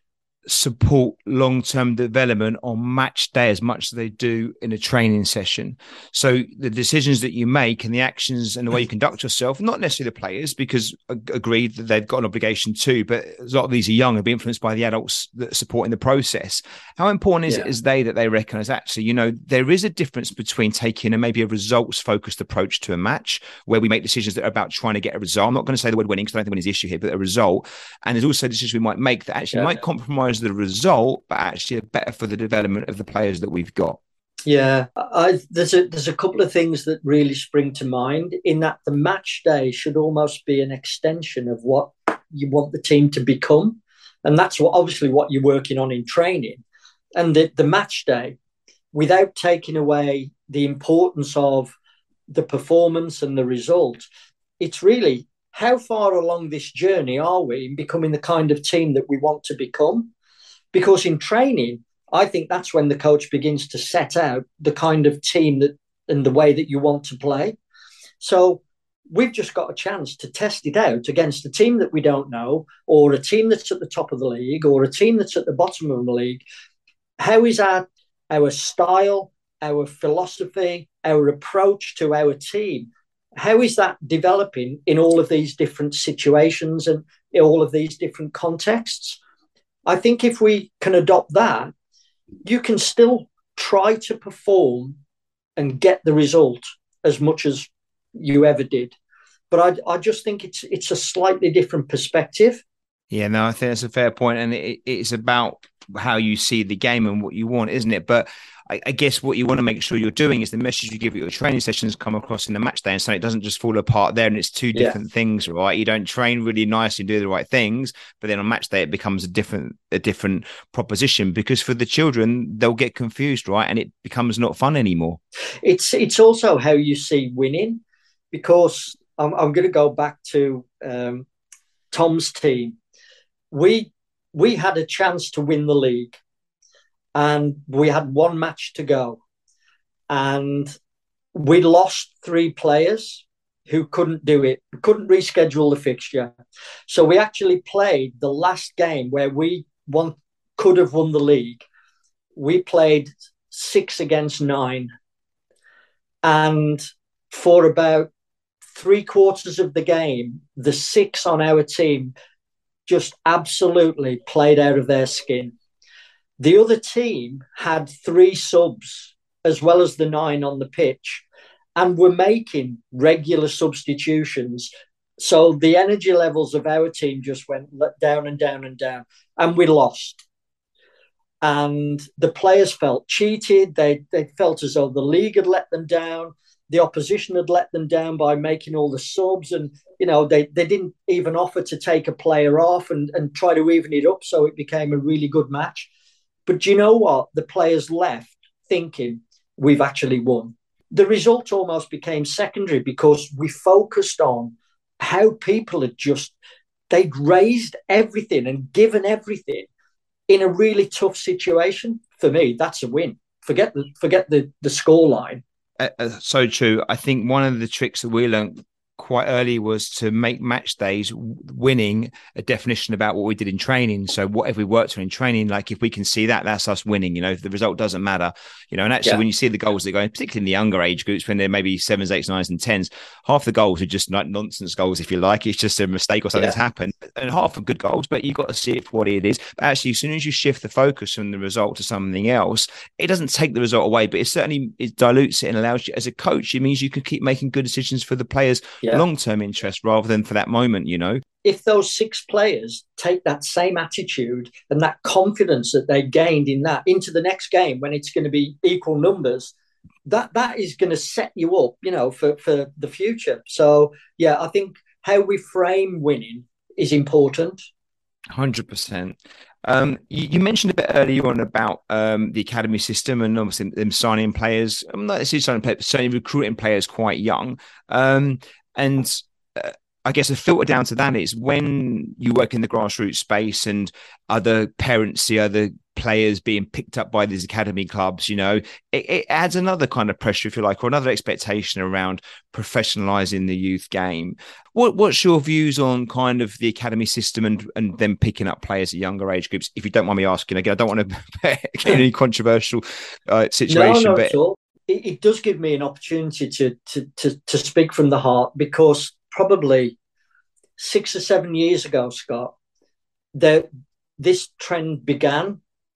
A: support long-term development on match day as much as they do in a training session? So the decisions that you make and the actions and the way you conduct yourself, not necessarily the players, because agreed that they've got an obligation too, but a lot of these are young and be influenced by the adults that are supporting the process. How important is yeah. it as they that they recognize actually, you know, there is a difference between taking a maybe a results focused approach to a match where we make decisions that are about trying to get a result. I'm not going to say the word winning because I don't think winning is the issue here, but a result. And there's also decisions we might make that actually yeah. might compromise the result, but actually are better for the development of the players that we've got.
B: Yeah, I, there's a there's a couple of things that really spring to mind in that the match day should almost be an extension of what you want the team to become, and that's what obviously what you're working on in training. And the, the match day, without taking away the importance of the performance and the result, it's really how far along this journey are we in becoming the kind of team that we want to become? Because in training, I think that's when the coach begins to set out the kind of team that and the way that you want to play. So we've just got a chance to test it out against a team that we don't know, or a team that's at the top of the league, or a team that's at the bottom of the league. How is our, our style, our philosophy, our approach to our team? How is that developing in all of these different situations and in all of these different contexts? I think if we can adopt that, you can still try to perform and get the result as much as you ever did. But I, I just think it's it's a slightly different perspective.
A: Yeah, no, I think that's a fair point. And it, it's about how you see the game and what you want, isn't it? But I, I guess what you want to make sure you're doing is the message you give at your training sessions come across in the match day, and so it doesn't just fall apart there. And it's two different yeah. things, right? You don't train really nicely and do the right things, but then on match day it becomes a different a different proposition, because for the children they'll get confused, right? And it becomes not fun anymore.
B: It's it's also how you see winning, because I'm I'm going to go back to um, Tom's team. We we had a chance to win the league, and we had one match to go, and we lost three players who couldn't do it, couldn't reschedule the fixture. So we actually played the last game where we won, could have won the league. We played six against nine, and for about three quarters of the game, the six on our team just absolutely played out of their skin. The other team had three subs as well as the nine on the pitch, and were making regular substitutions. So the energy levels of our team just went down and down and down, and we lost. And the players felt cheated. They, they felt as though the league had let them down. The opposition had let them down by making all the subs, and you know they, they didn't even offer to take a player off and, and try to even it up, so it became a really good match. But do you know what? The players left thinking we've actually won. The result almost became secondary because we focused on how people had just, they'd raised everything and given everything in a really tough situation. For me, that's a win. Forget the forget the, the score line.
A: Uh, so true. I think one of the tricks that we learned quite early was to make match days winning a definition about what we did in training. So whatever we worked on in training, like if we can see that, that's us winning. You know, if the result doesn't matter, you know. And actually, yeah. when you see the goals that go in, particularly in the younger age groups, when they're maybe sevens, eights, nines, and tens, half the goals are just like nonsense goals, if you like. It's just a mistake or something's yeah. happened, and half are good goals, but you've got to see it for what it is. But actually, as soon as you shift the focus from the result to something else, it doesn't take the result away, but it certainly it dilutes it and allows you, as a coach, it means you can keep making good decisions for the players' yeah. long-term interest rather than for that moment, you know.
B: If those six players take that same attitude and that confidence that they gained in that into the next game when it's going to be equal numbers, that that is going to set you up, you know, for, for the future. So, yeah, I think how we frame winning is important.
A: one hundred percent. Um, you, you mentioned a bit earlier on about um, the academy system and obviously them signing players. I'm not necessarily signing players, but certainly recruiting players quite young. Um, and uh, I guess a filter down to that is when you work in the grassroots space and other parents see other players being picked up by these academy clubs, you know, it, it adds another kind of pressure, if you like, or another expectation around professionalizing the youth game. What, what's your views on kind of the academy system and, and them picking up players at younger age groups? If you don't mind me asking, again, I don't want to get any controversial uh, situation.
B: No, not
A: but
B: at all. It, it does give me an opportunity to, to, to, to speak from the heart, because probably six or seven years ago, Scott, there, this trend began.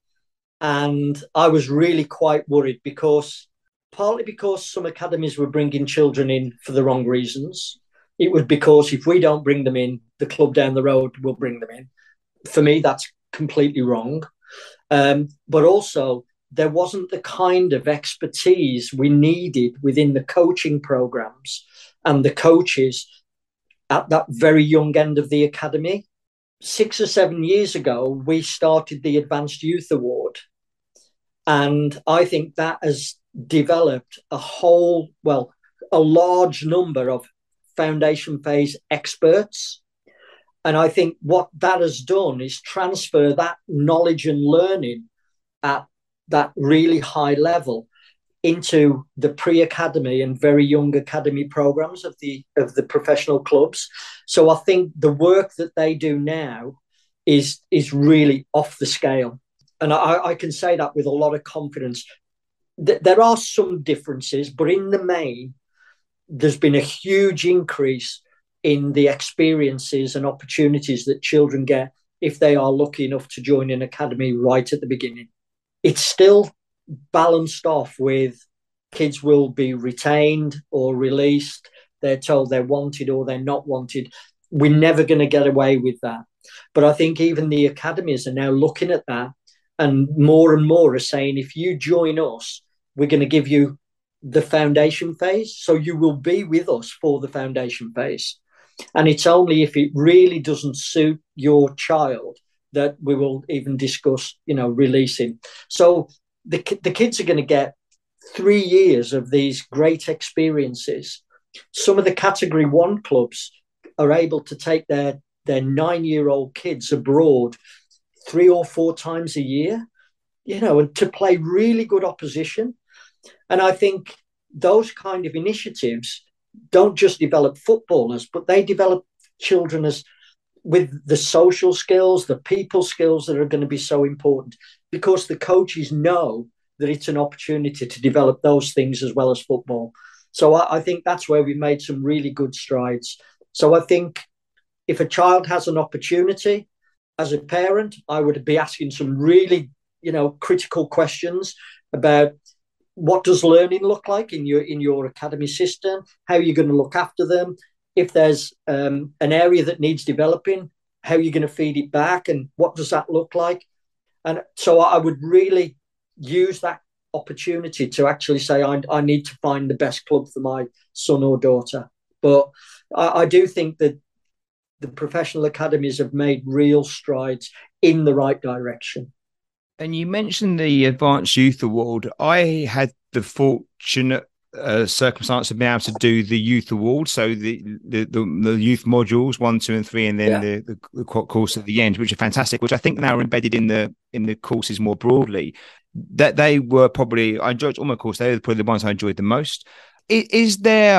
B: And I was really quite worried because partly because some academies were bringing children in for the wrong reasons. It was because if we don't bring them in, the club down the road will bring them in. For me, that's completely wrong. Um, but also, there wasn't the kind of expertise we needed within the coaching programs and the coaches at that very young end of the academy. Six or seven years ago, we started the Advanced Youth Award. And I think that has developed a whole, well, a large number of foundation phase experts. And I think what that has done is transfer that knowledge and learning at that really high level into the pre-academy and very young academy programs of the of the professional clubs. So I think the work that they do now is is really off the scale. And I, I can say that with a lot of confidence. Th- there are some differences, but in the main, there's been a huge increase in the experiences and opportunities that children get if they are lucky enough to join an academy right at the beginning. It's still balanced off with kids will be retained or released. They're told they're wanted or they're not wanted. We're never going to get away with that. But I think even the academies are now looking at that, and more and more are saying, if you join us, we're going to give you the foundation phase. So you will be with us for the foundation phase. And it's only if it really doesn't suit your child that we will even discuss, you know, releasing. So the, the kids are going to get three years of these great experiences. Some of the category one clubs are able to take their, their nine-year-old kids abroad three or four times a year, you know, and to play really good opposition. And I think those kind of initiatives don't just develop footballers, but they develop children as with the social skills, the people skills that are going to be so important, because the coaches know that it's an opportunity to develop those things as well as football. So I, I think that's where we've made some really good strides. So I think if a child has an opportunity, as a parent, I would be asking some really, you know, critical questions about what does learning look like in your in your academy system? How are you going to look after them? If there's um, an area that needs developing, how are you going to feed it back? And what does that look like? And so I would really use that opportunity to actually say, I, I need to find the best club for my son or daughter. But I, I do think that the professional academies have made real strides in the right direction.
A: And you mentioned the Advanced Youth Award. I had the fortunate uh, circumstance of being able to do the Youth Award, so the the, the, the youth modules one, two, and three, and then yeah. the, the, the course at the end, which are fantastic. Which I think now are embedded in the in the courses more broadly. That they were probably I enjoyed all my courses. They were probably the ones I enjoyed the most. Is, is there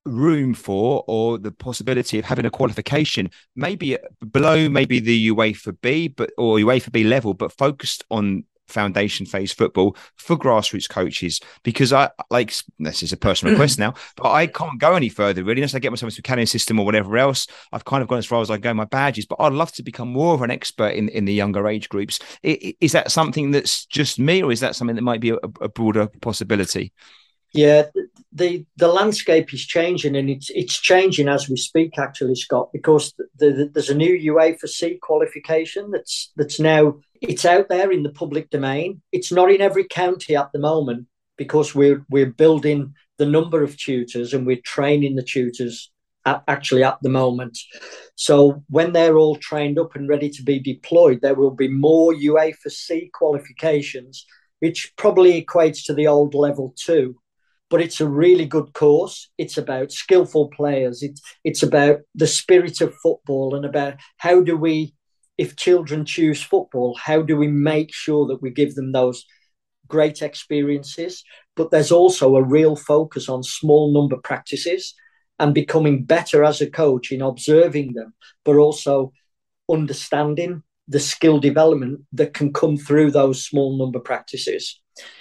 A: room for, or the possibility of having a qualification maybe below maybe the UEFA B, but or UEFA B level, but focused on foundation phase football for grassroots coaches? Because I like, this is a personal request now, but I can't go any further really unless I get myself into a academy system or whatever else. I've kind of gone as far as I go in my badges, but I'd love to become more of an expert in, in the younger age groups. Is that something that's just me, or is that something that might be a, a broader possibility?
B: Yeah, the the landscape is changing, and it's it's changing as we speak, actually, Scott, because the, the, there's a new UEFA C qualification that's that's now, it's out there in the public domain. It's not in every county at the moment because we're we're building the number of tutors and we're training the tutors at, actually at the moment. So when they're all trained up and ready to be deployed, there will be more UEFA C qualifications, which probably equates to the old level two. But it's a really good course. It's about skillful players. It's it's about the spirit of football, and about how do we, if children choose football, how do we make sure that we give them those great experiences? But there's also a real focus on small number practices and becoming better as a coach in observing them, but also understanding the skill development that can come through those small number practices.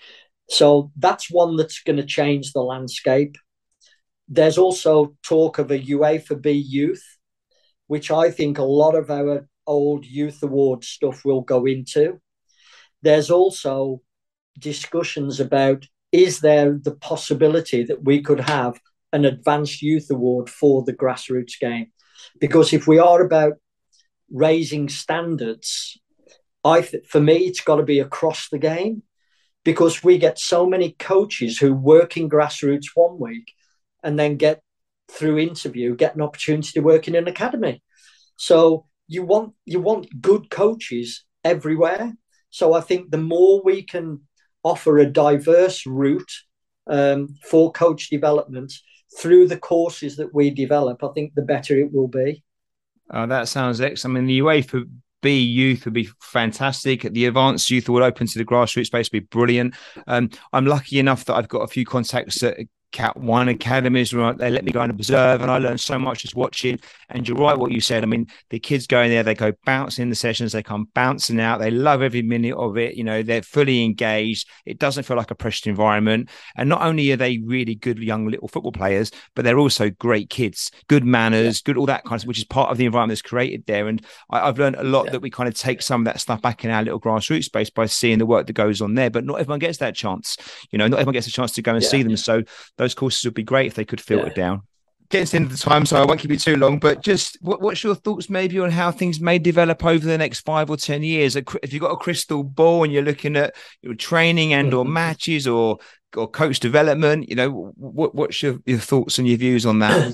B: So that's one that's going to change the landscape. There's also talk of a UEFA B youth, which I think a lot of our old youth award stuff will go into. There's also discussions about, is there the possibility that we could have an advanced youth award for the grassroots game? Because if we are about raising standards, I th- for me, it's got to be across the game. Because we get so many coaches who work in grassroots one week and then get, through interview, get an opportunity to work in an academy. So you want you want good coaches everywhere. So I think the more we can offer a diverse route um, for coach development through the courses that we develop, I think the better it will be.
A: Oh, that sounds excellent. I mean, the UEFA B youth would be fantastic. The advanced youth will open to the grassroots space would be brilliant. Um, I'm lucky enough that I've got a few contacts at Cat One academies where they let me go and observe, and I learned so much just watching. And you're right what you said. I mean, the kids go in there, they go bouncing in the sessions, they come bouncing out, they love every minute of it. You know, they're fully engaged. It doesn't feel like a pressured environment. And not only are they really good young little football players, but they're also great kids, good manners, yeah. good all that kind of stuff, which is part of the environment that's created there. And I, I've learned a lot yeah. that we kind of take some of that stuff back in our little grassroots space by seeing the work that goes on there. But not everyone gets that chance. You know, not everyone gets a chance to go and yeah. see them. So those courses would be great if they could filter yeah. down. Getting to the end of the time, so I won't keep you too long, but just what, what's your thoughts maybe on how things may develop over the next five or ten years? If you've got a crystal ball and you're looking at your training and or matches or or coach development, you know, what, what's your, your thoughts and your views on that?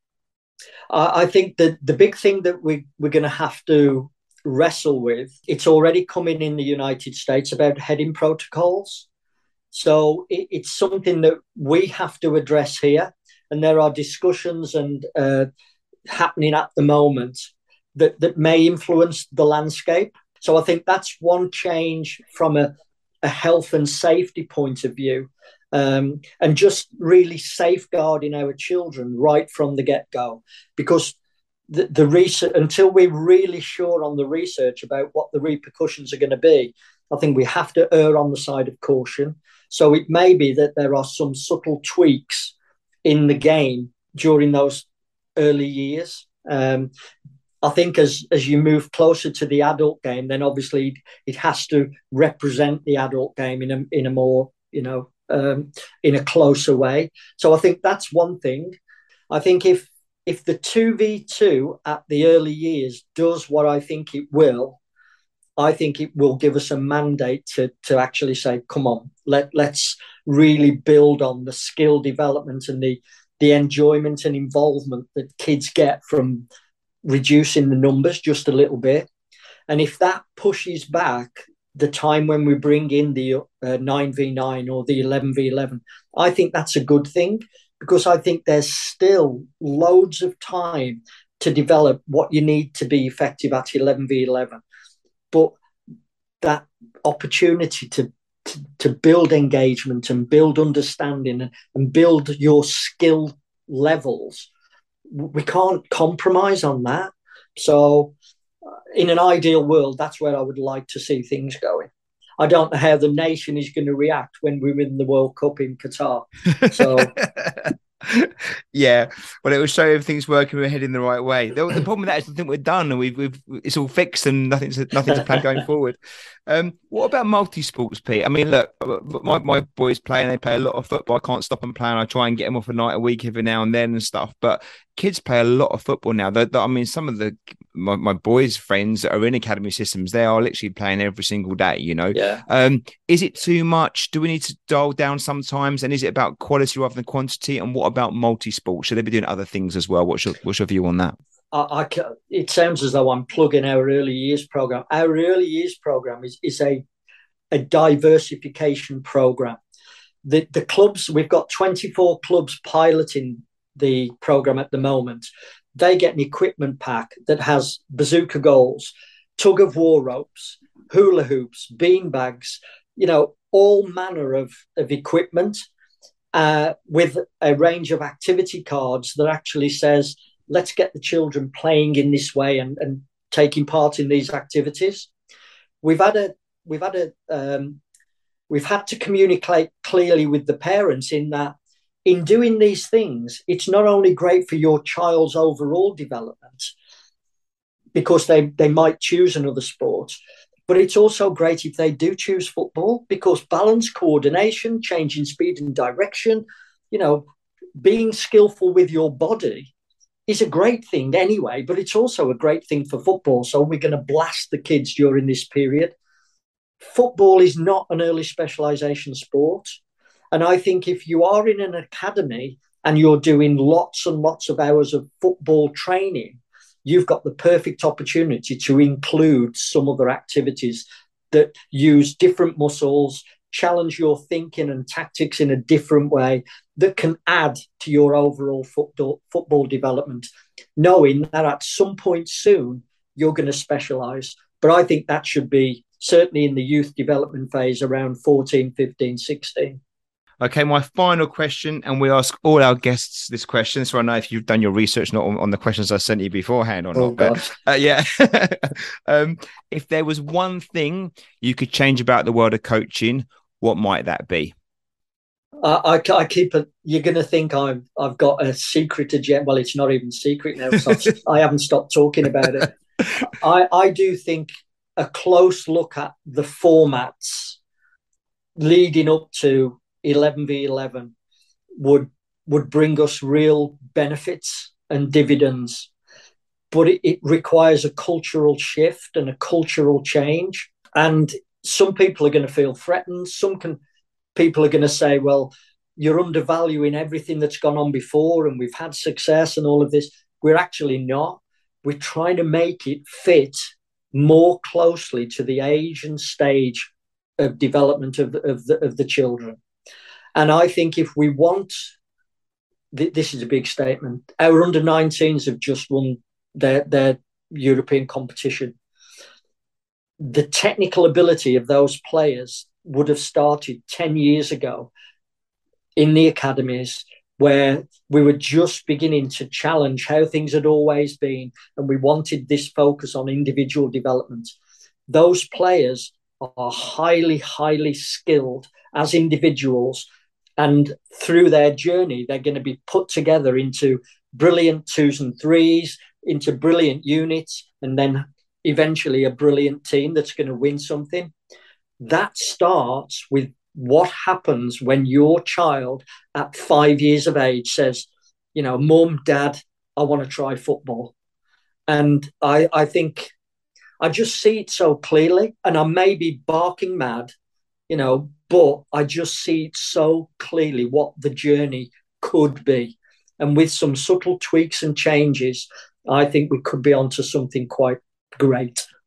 B: I think that the big thing that we, we're going to have to wrestle with, it's already coming in the United States about heading protocols. So it, it's something that we have to address here. And there are discussions and uh, happening at the moment that, that may influence the landscape. So I think that's one change from a, a health and safety point of view, um, and just really safeguarding our children right from the get-go. Because the, the research, until we're really sure on the research about what the repercussions are going to be, I think we have to err on the side of caution. So it may be that there are some subtle tweaks in the game during those early years. Um, I think as as you move closer to the adult game, then obviously it has to represent the adult game in a in a more, you know, um, in a closer way. So I think that's one thing. I think if if the two v two at the early years does what I think it will, I think it will give us a mandate to to actually say, come on, let, let's really build on the skill development and the, the enjoyment and involvement that kids get from reducing the numbers just a little bit. And if that pushes back the time when we bring in the uh, nine v nine or the eleven v eleven, I think that's a good thing, because I think there's still loads of time to develop what you need to be effective at eleven v eleven. But that opportunity to, to, to build engagement and build understanding and, and build your skill levels, we can't compromise on that. So in an ideal world, that's where I would like to see things going. I don't know how the nation is going to react when we win the World Cup in Qatar. So
A: yeah, well, it will show everything's working. We're heading the right way. The, the problem with that is I think we're done and we've, we've it's all fixed and nothing's nothing to plan going forward. Um, what about multi-sports, Pete? I mean, look, my, my boys play and they play a lot of football. I can't stop them playing. I try and get them off a night a week every now and then and stuff. But kids play a lot of football now. They're, they're, I mean, some of the my, my boys' friends that are in academy systems, they are literally playing every single day. You know,
B: yeah.
A: Um, is it too much? Do we need to dial down sometimes? And is it about quality rather than quantity? And what about multi-sport? Should they be doing other things as well? What's your what's your view on that?
B: I, I, it sounds as though I'm plugging our early years program. Our early years program is, is a, a diversification program. The, the clubs, we've got twenty-four clubs piloting the program at the moment. They get an equipment pack that has bazooka goals, tug of war ropes, hula hoops, bean bags, you know, all manner of, of equipment uh, with a range of activity cards that actually says, let's get the children playing in this way and, and taking part in these activities. We've had a we've had a um, we've had to communicate clearly with the parents in that in doing these things, it's not only great for your child's overall development because they, they might choose another sport, but it's also great if they do choose football because balance, coordination, changing speed and direction, you know, being skillful with your body is a great thing anyway, but it's also a great thing for football. So we're going to blast the kids during this period. Football is not an early specialisation sport. And I think if you are in an academy and you're doing lots and lots of hours of football training, you've got the perfect opportunity to include some other activities that use different muscles, challenge your thinking and tactics in a different way that can add to your overall football, football development, knowing that at some point soon you're going to specialise. But I think that should be certainly in the youth development phase around fourteen, fifteen, sixteen.
A: Okay, my final question, and we ask all our guests this question, so I know if you've done your research not on, on the questions I sent you beforehand or
B: oh,
A: not. But uh, yeah, um, if there was one thing you could change about the world of coaching, what might that be?
B: I, I, I keep it. You're going to think I've I've got a secret agenda. Well, it's not even secret now. So I haven't stopped talking about it. I, I do think a close look at the formats leading up to eleven v eleven would would bring us real benefits and dividends, but it, it requires a cultural shift and a cultural change. And some people are going to feel threatened. Some can people are going to say, well, you're undervaluing everything that's gone on before and we've had success and all of this. We're actually not. We're trying to make it fit more closely to the age and stage of development of, of, the, of the children. And I think if we want, th- this is a big statement, our under nineteens have just won their, their European competition. The technical ability of those players would have started ten years ago in the academies where we were just beginning to challenge how things had always been. And we wanted this focus on individual development. Those players are highly, highly skilled as individuals. And through their journey, they're going to be put together into brilliant twos and threes, into brilliant units, and then eventually a brilliant team that's going to win something. That starts with what happens when your child at five years of age says, you know, Mum, Dad, I want to try football. And I, I think I just see it so clearly, and I may be barking mad, you know, but I just see it so clearly what the journey could be. And with some subtle tweaks and changes, I think we could be onto something quite great.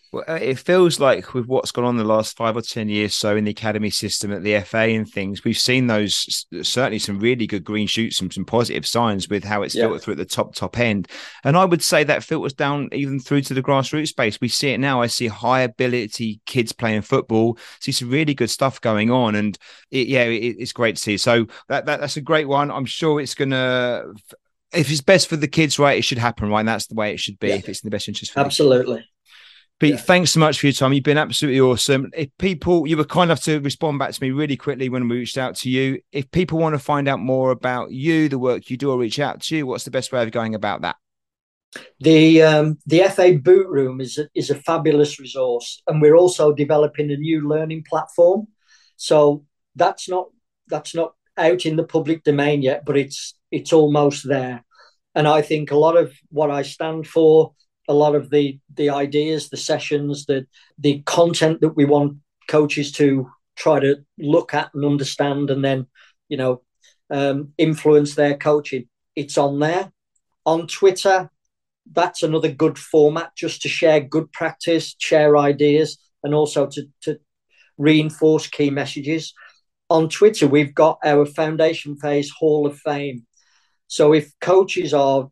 A: Well, uh, it feels like with what's gone on the last five or ten years, so in the academy system at the F A and things, we've seen those certainly some really good green shoots and some positive signs with how it's yeah. filtered through at the top top end. And I would say that filters down even through to the grassroots space. We see it now. I see high ability kids playing football. See some really good stuff going on, and it, yeah, it, it's great to see. So that, that that's a great one. I'm sure it's gonna. If it's best for the kids, right, it should happen, right? And that's the way it should be. Yeah. If it's in the best interest for
B: absolutely.
A: Pete,
B: yeah.
A: thanks so much for your time. You've been absolutely awesome. If people, you were kind enough to respond back to me really quickly when we reached out to you. If people want to find out more about you, the work you do, or reach out to you, what's the best way of going about that?
B: The um, the F A Boot Room is a, is a fabulous resource, and we're also developing a new learning platform. So that's not that's not out in the public domain yet, but it's it's almost there. And I think a lot of what I stand for, a lot of the the ideas, the sessions, the the content that we want coaches to try to look at and understand, and then, you know, um, influence their coaching. It's on there. On Twitter, that's another good format just to share good practice, share ideas, and also to, to reinforce key messages. On Twitter, we've got our Foundation Phase Hall of Fame. So if coaches are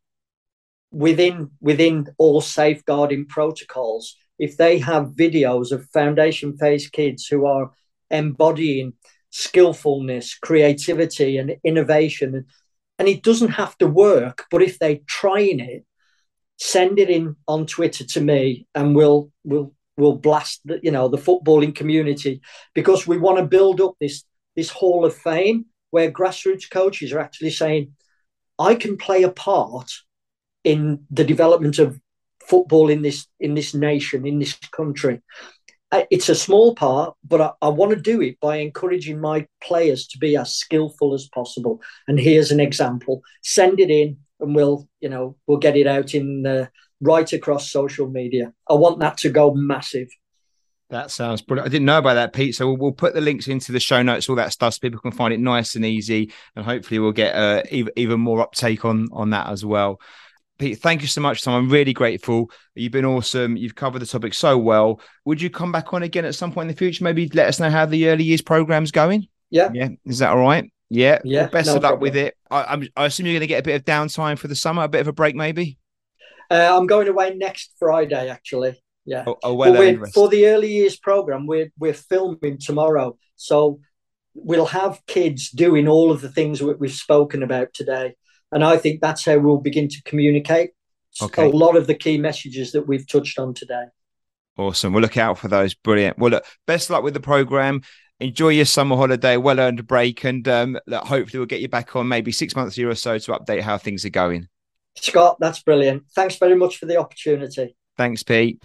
B: within within all safeguarding protocols, if they have videos of foundation phase kids who are embodying skillfulness, creativity and innovation, and it doesn't have to work, but if they're trying it, send it in on Twitter to me, and we'll we'll we'll blast the, you know, the footballing community, because we want to build up this this hall of fame where grassroots coaches are actually saying, I can play a part in the development of football in this in this nation, in this country. It's a small part, but I, I want to do it by encouraging my players to be as skillful as possible. And here's an example. Send it in, and we'll, you know, we'll get it out in uh, right across social media. I want that to go massive.
A: That sounds brilliant. I didn't know about that, Pete. So we'll, we'll put the links into the show notes, all that stuff, so people can find it nice and easy, and hopefully we'll get uh, even, even more uptake on on that as well. Pete, thank you so much, Tom. I'm really grateful. You've been awesome. You've covered the topic so well. Would you come back on again at some point in the future? Maybe let us know how the early years program's going.
B: Yeah.
A: Yeah. Is that all right? Yeah.
B: Yeah.
A: Well, best
B: no
A: of luck
B: problem.
A: with it. I, I'm, I assume you're going to get a bit of downtime for the summer, a bit of a break, maybe?
B: Uh, I'm going away next Friday, actually. Yeah.
A: Oh, oh well,
B: for the early years program, we're we're filming tomorrow, so we'll have kids doing all of the things that we've spoken about today. And I think that's how we'll begin to communicate
A: okay.
B: a lot of the key messages that we've touched on today.
A: Awesome. We'll look out for those. Brilliant. Well, look, best of luck with the program. Enjoy your summer holiday, well-earned break, and um, look, hopefully we'll get you back on maybe six months, a year or so to update how things are going.
B: Scott, that's brilliant. Thanks very much for the opportunity.
A: Thanks, Pete.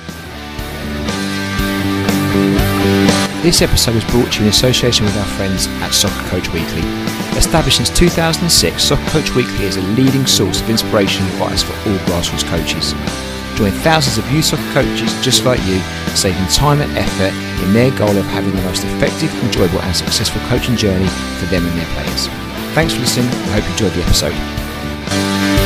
A: This episode was brought to you in association with our friends at Soccer Coach Weekly. Established since two thousand six, Soccer Coach Weekly is a leading source of inspiration and advice for all grassroots coaches. Join thousands of youth soccer coaches just like you, saving time and effort in their goal of having the most effective, enjoyable and successful coaching journey for them and their players. Thanks for listening. I hope you enjoyed the episode.